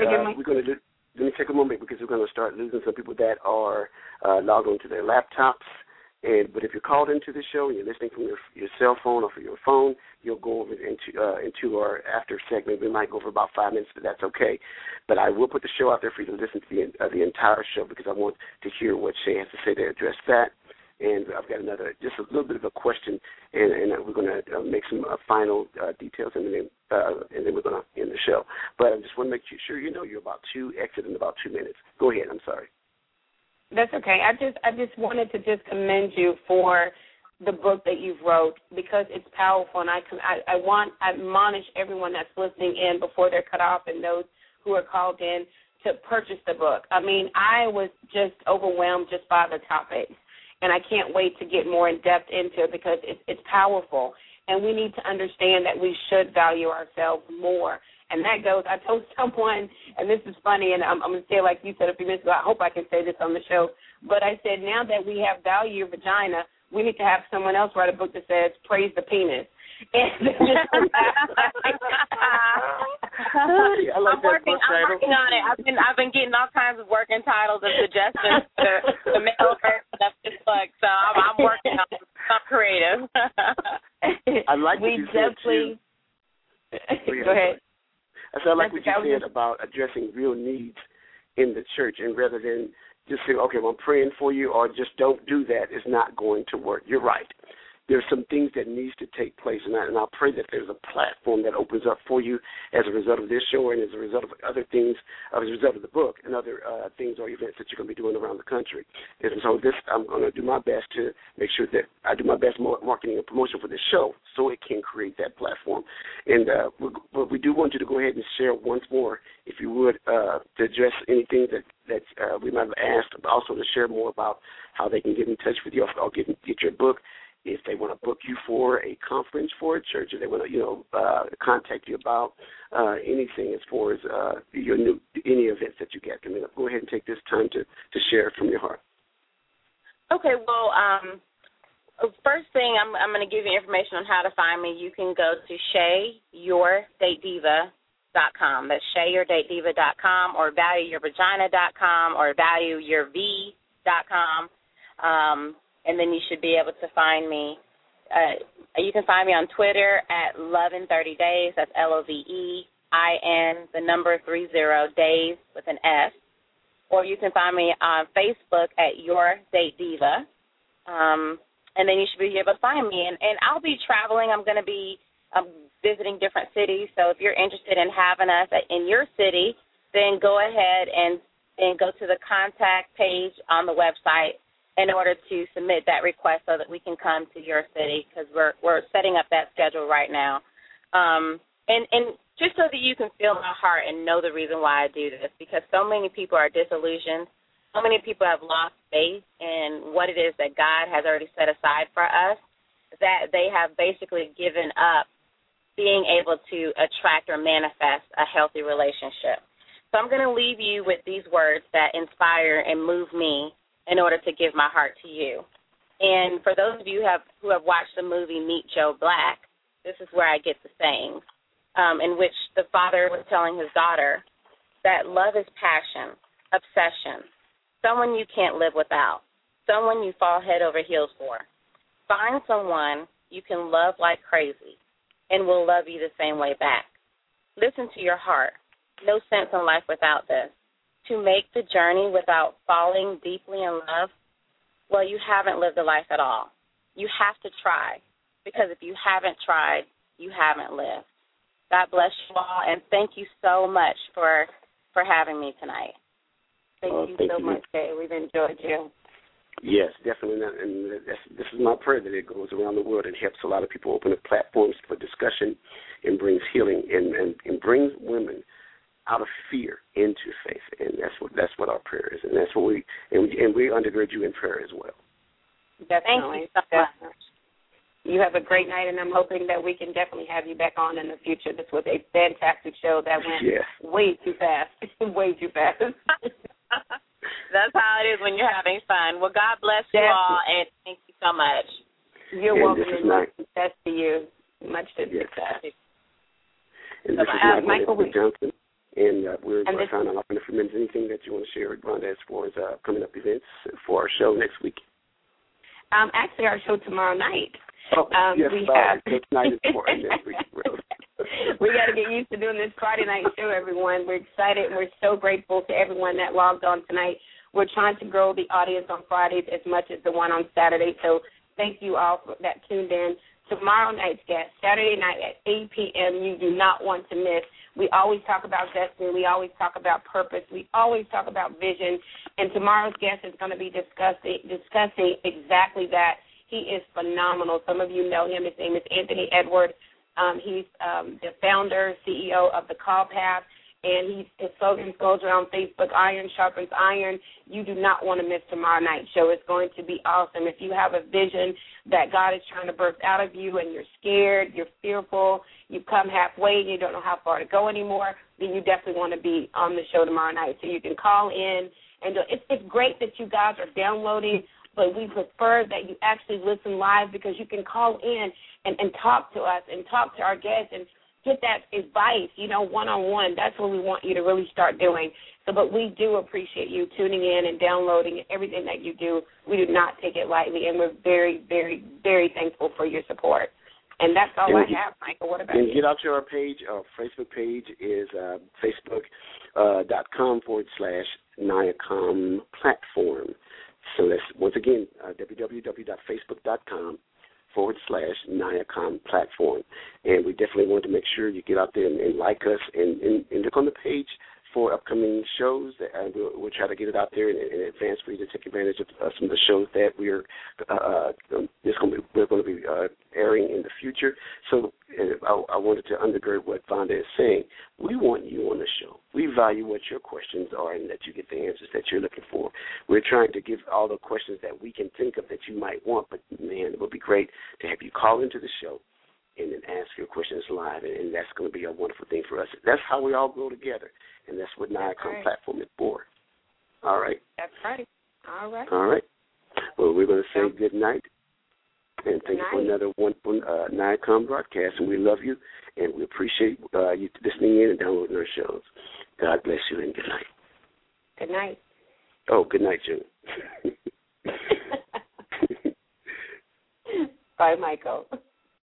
C: Let me take a moment because we're going to start losing some people that are logged onto their laptops. But if you're called into the show and you're listening from your cell phone or from your phone, you'll go over into our after segment. We might go for about 5 minutes, but that's okay. But I will put the show out there for you to listen to the entire show because I want to hear what Shay has to say to address that. And I've got just a little bit of a question, and we're going to make some final details, and then we're going to end the show. But I just want to make sure you're about to exit in about 2 minutes. Go ahead. I'm sorry.
D: That's okay. I just wanted to just commend you for the book that you've wrote because it's powerful, and I admonish everyone that's listening in before they're cut off and those who are called in to purchase the book. I mean, I was just overwhelmed just by the topics, and I can't wait to get more in depth into it because it's powerful, and we need to understand that we should value ourselves more. And that goes, I told someone, and this is funny, and I'm going to say it like you said a few minutes ago, I hope I can say this on the show, but I said now that we have Value Your Vagina, we need to have someone else write a book that says Praise the Penis. I'm
F: working on it. I've been getting all kinds of working titles and suggestions to the male version of this book, so I'm working on it. I'm creative.
C: I like what you said, too.
D: Go ahead.
C: I like what you said about addressing real needs in the church, and rather than just say, okay, well, I'm praying for you, or just don't do that, it's not going to work. You're right. There's some things that needs to take place, and I'll pray that there's a platform that opens up for you as a result of this show and as a result of other things, as a result of the book and other things or events that you're going to be doing around the country. And so I'm going to do my best to make sure that I do my best marketing and promotion for this show so it can create that platform. And we do want you to go ahead and share once more, if you would, to address anything that we might have asked, but also to share more about how they can get in touch with you or get your book. If they want to book you for a conference for a church, or they want to, contact you about anything as far as any events that you get coming up, go ahead and take this time to share from your heart. Okay.
F: Well, first thing, I'm going to give you information on how to find me. You can go to ShayYourDateDiva.com. That's ShayYourDateDiva.com or ValueYourVagina.com or ValueYourV.com. And then you should be able to find me. You can find me on Twitter at Lovin30Days. That's LOVEIN, 30 days with an S. Or you can find me on Facebook at Your Date Diva. And then you should be able to find me. And I'll be traveling. I'm going to be visiting different cities. So if you're interested in having us in your city, then go ahead and go to the contact page on the website in order to submit that request so that we can come to your city, because we're setting up that schedule right now. And just so that you can feel my heart and know the reason why I do this, because so many people are disillusioned. So many people have lost faith in what it is that God has already set aside for us, that they have basically given up being able to attract or manifest a healthy relationship. So I'm going to leave you with these words that inspire and move me in order to give my heart to you. And for those of you who have watched the movie Meet Joe Black, this is where I get the saying, in which the father was telling his daughter that love is passion, obsession, someone you can't live without, someone you fall head over heels for. Find someone you can love like crazy and will love you the same way back. Listen to your heart. No sense in life without this. To make the journey without falling deeply in love, well, you haven't lived a life at all. You have to try, because if you haven't tried, you haven't lived. God bless you all, and thank you so much for having me tonight.
D: Thank you so much, Kay. We've enjoyed you.
C: Yes, definitely. And this is my prayer, that it goes around the world and helps a lot of people, open up platforms for discussion and brings healing and brings women out of fear into faith, and that's what our prayer is, and that's what we undergird you in prayer as well.
D: Definitely. Thank you so much. You have a great night, and I'm hoping that we can definitely have you back on in the future. This was a fantastic show that went way too fast, way too fast.
F: That's how it is when you're having fun. Well, God bless you all, and thank you so much.
D: You're welcome, and much success to you. Much success.
C: And this is Michael Johnson. And we're going to sign off. And if there's anything that you want to share, Rhonda, as far as coming up events for our show next week.
D: Actually, our show tomorrow night.
C: Yes, next night is for next week.
D: We got to get used to doing this Friday night show, everyone. We're excited, and we're so grateful to everyone that logged on tonight. We're trying to grow the audience on Fridays as much as the one on Saturday, so thank you all that tuned in. Tomorrow night's guest, Saturday night at 8 p.m., you do not want to miss. We always talk about destiny. We always talk about purpose. We always talk about vision. And tomorrow's guest is going to be discussing exactly that. He is phenomenal. Some of you know him. His name is Anthony Edwards. He's the founder, CEO of The Call Path, and his slogan goes around Facebook, Iron Sharpens Iron. You do not want to miss tomorrow night's show. It's going to be awesome. If you have a vision that God is trying to birth out of you and you're scared, you're fearful, you've come halfway and you don't know how far to go anymore, then you definitely want to be on the show tomorrow night. So you can call in. And it's great that you guys are downloading, but we prefer that you actually listen live because you can call in and talk to us and talk to our guests and get that advice, one-on-one. That's what we want you to really start doing. So, but we do appreciate you tuning in and downloading everything that you do. We do not take it lightly, and we're very, very, very thankful for your support. And that's all I have, Michael. What about you?
C: Get out to our page. Our Facebook page is facebook.com/NiaCom platform. So that's, once again, www.facebook.com/NiaCom platform. And we definitely want to make sure you get out there and like us and look on the page for upcoming shows. We'll try to get it out there in advance for you to take advantage of some of the shows that we're going to be airing in the future. So I wanted to undergird what Vonda is saying. We want you on the show. We value what your questions are and that you get the answers that you're looking for. We're trying to give all the questions that we can think of that you might want, but, man, it would be great to have you call into the show and then ask your questions live, and that's going to be a wonderful thing for us. That's how we all grow together, and that's what NiaCom platform is for. All right?
D: That's right. All right.
C: All right. Well, we're going to say good night, and thank you for another wonderful NiaCom broadcast, and we love you, and we appreciate you listening in and downloading our shows. God bless you, and good night.
D: Good night.
C: Oh, good night, June.
D: Bye, Michael.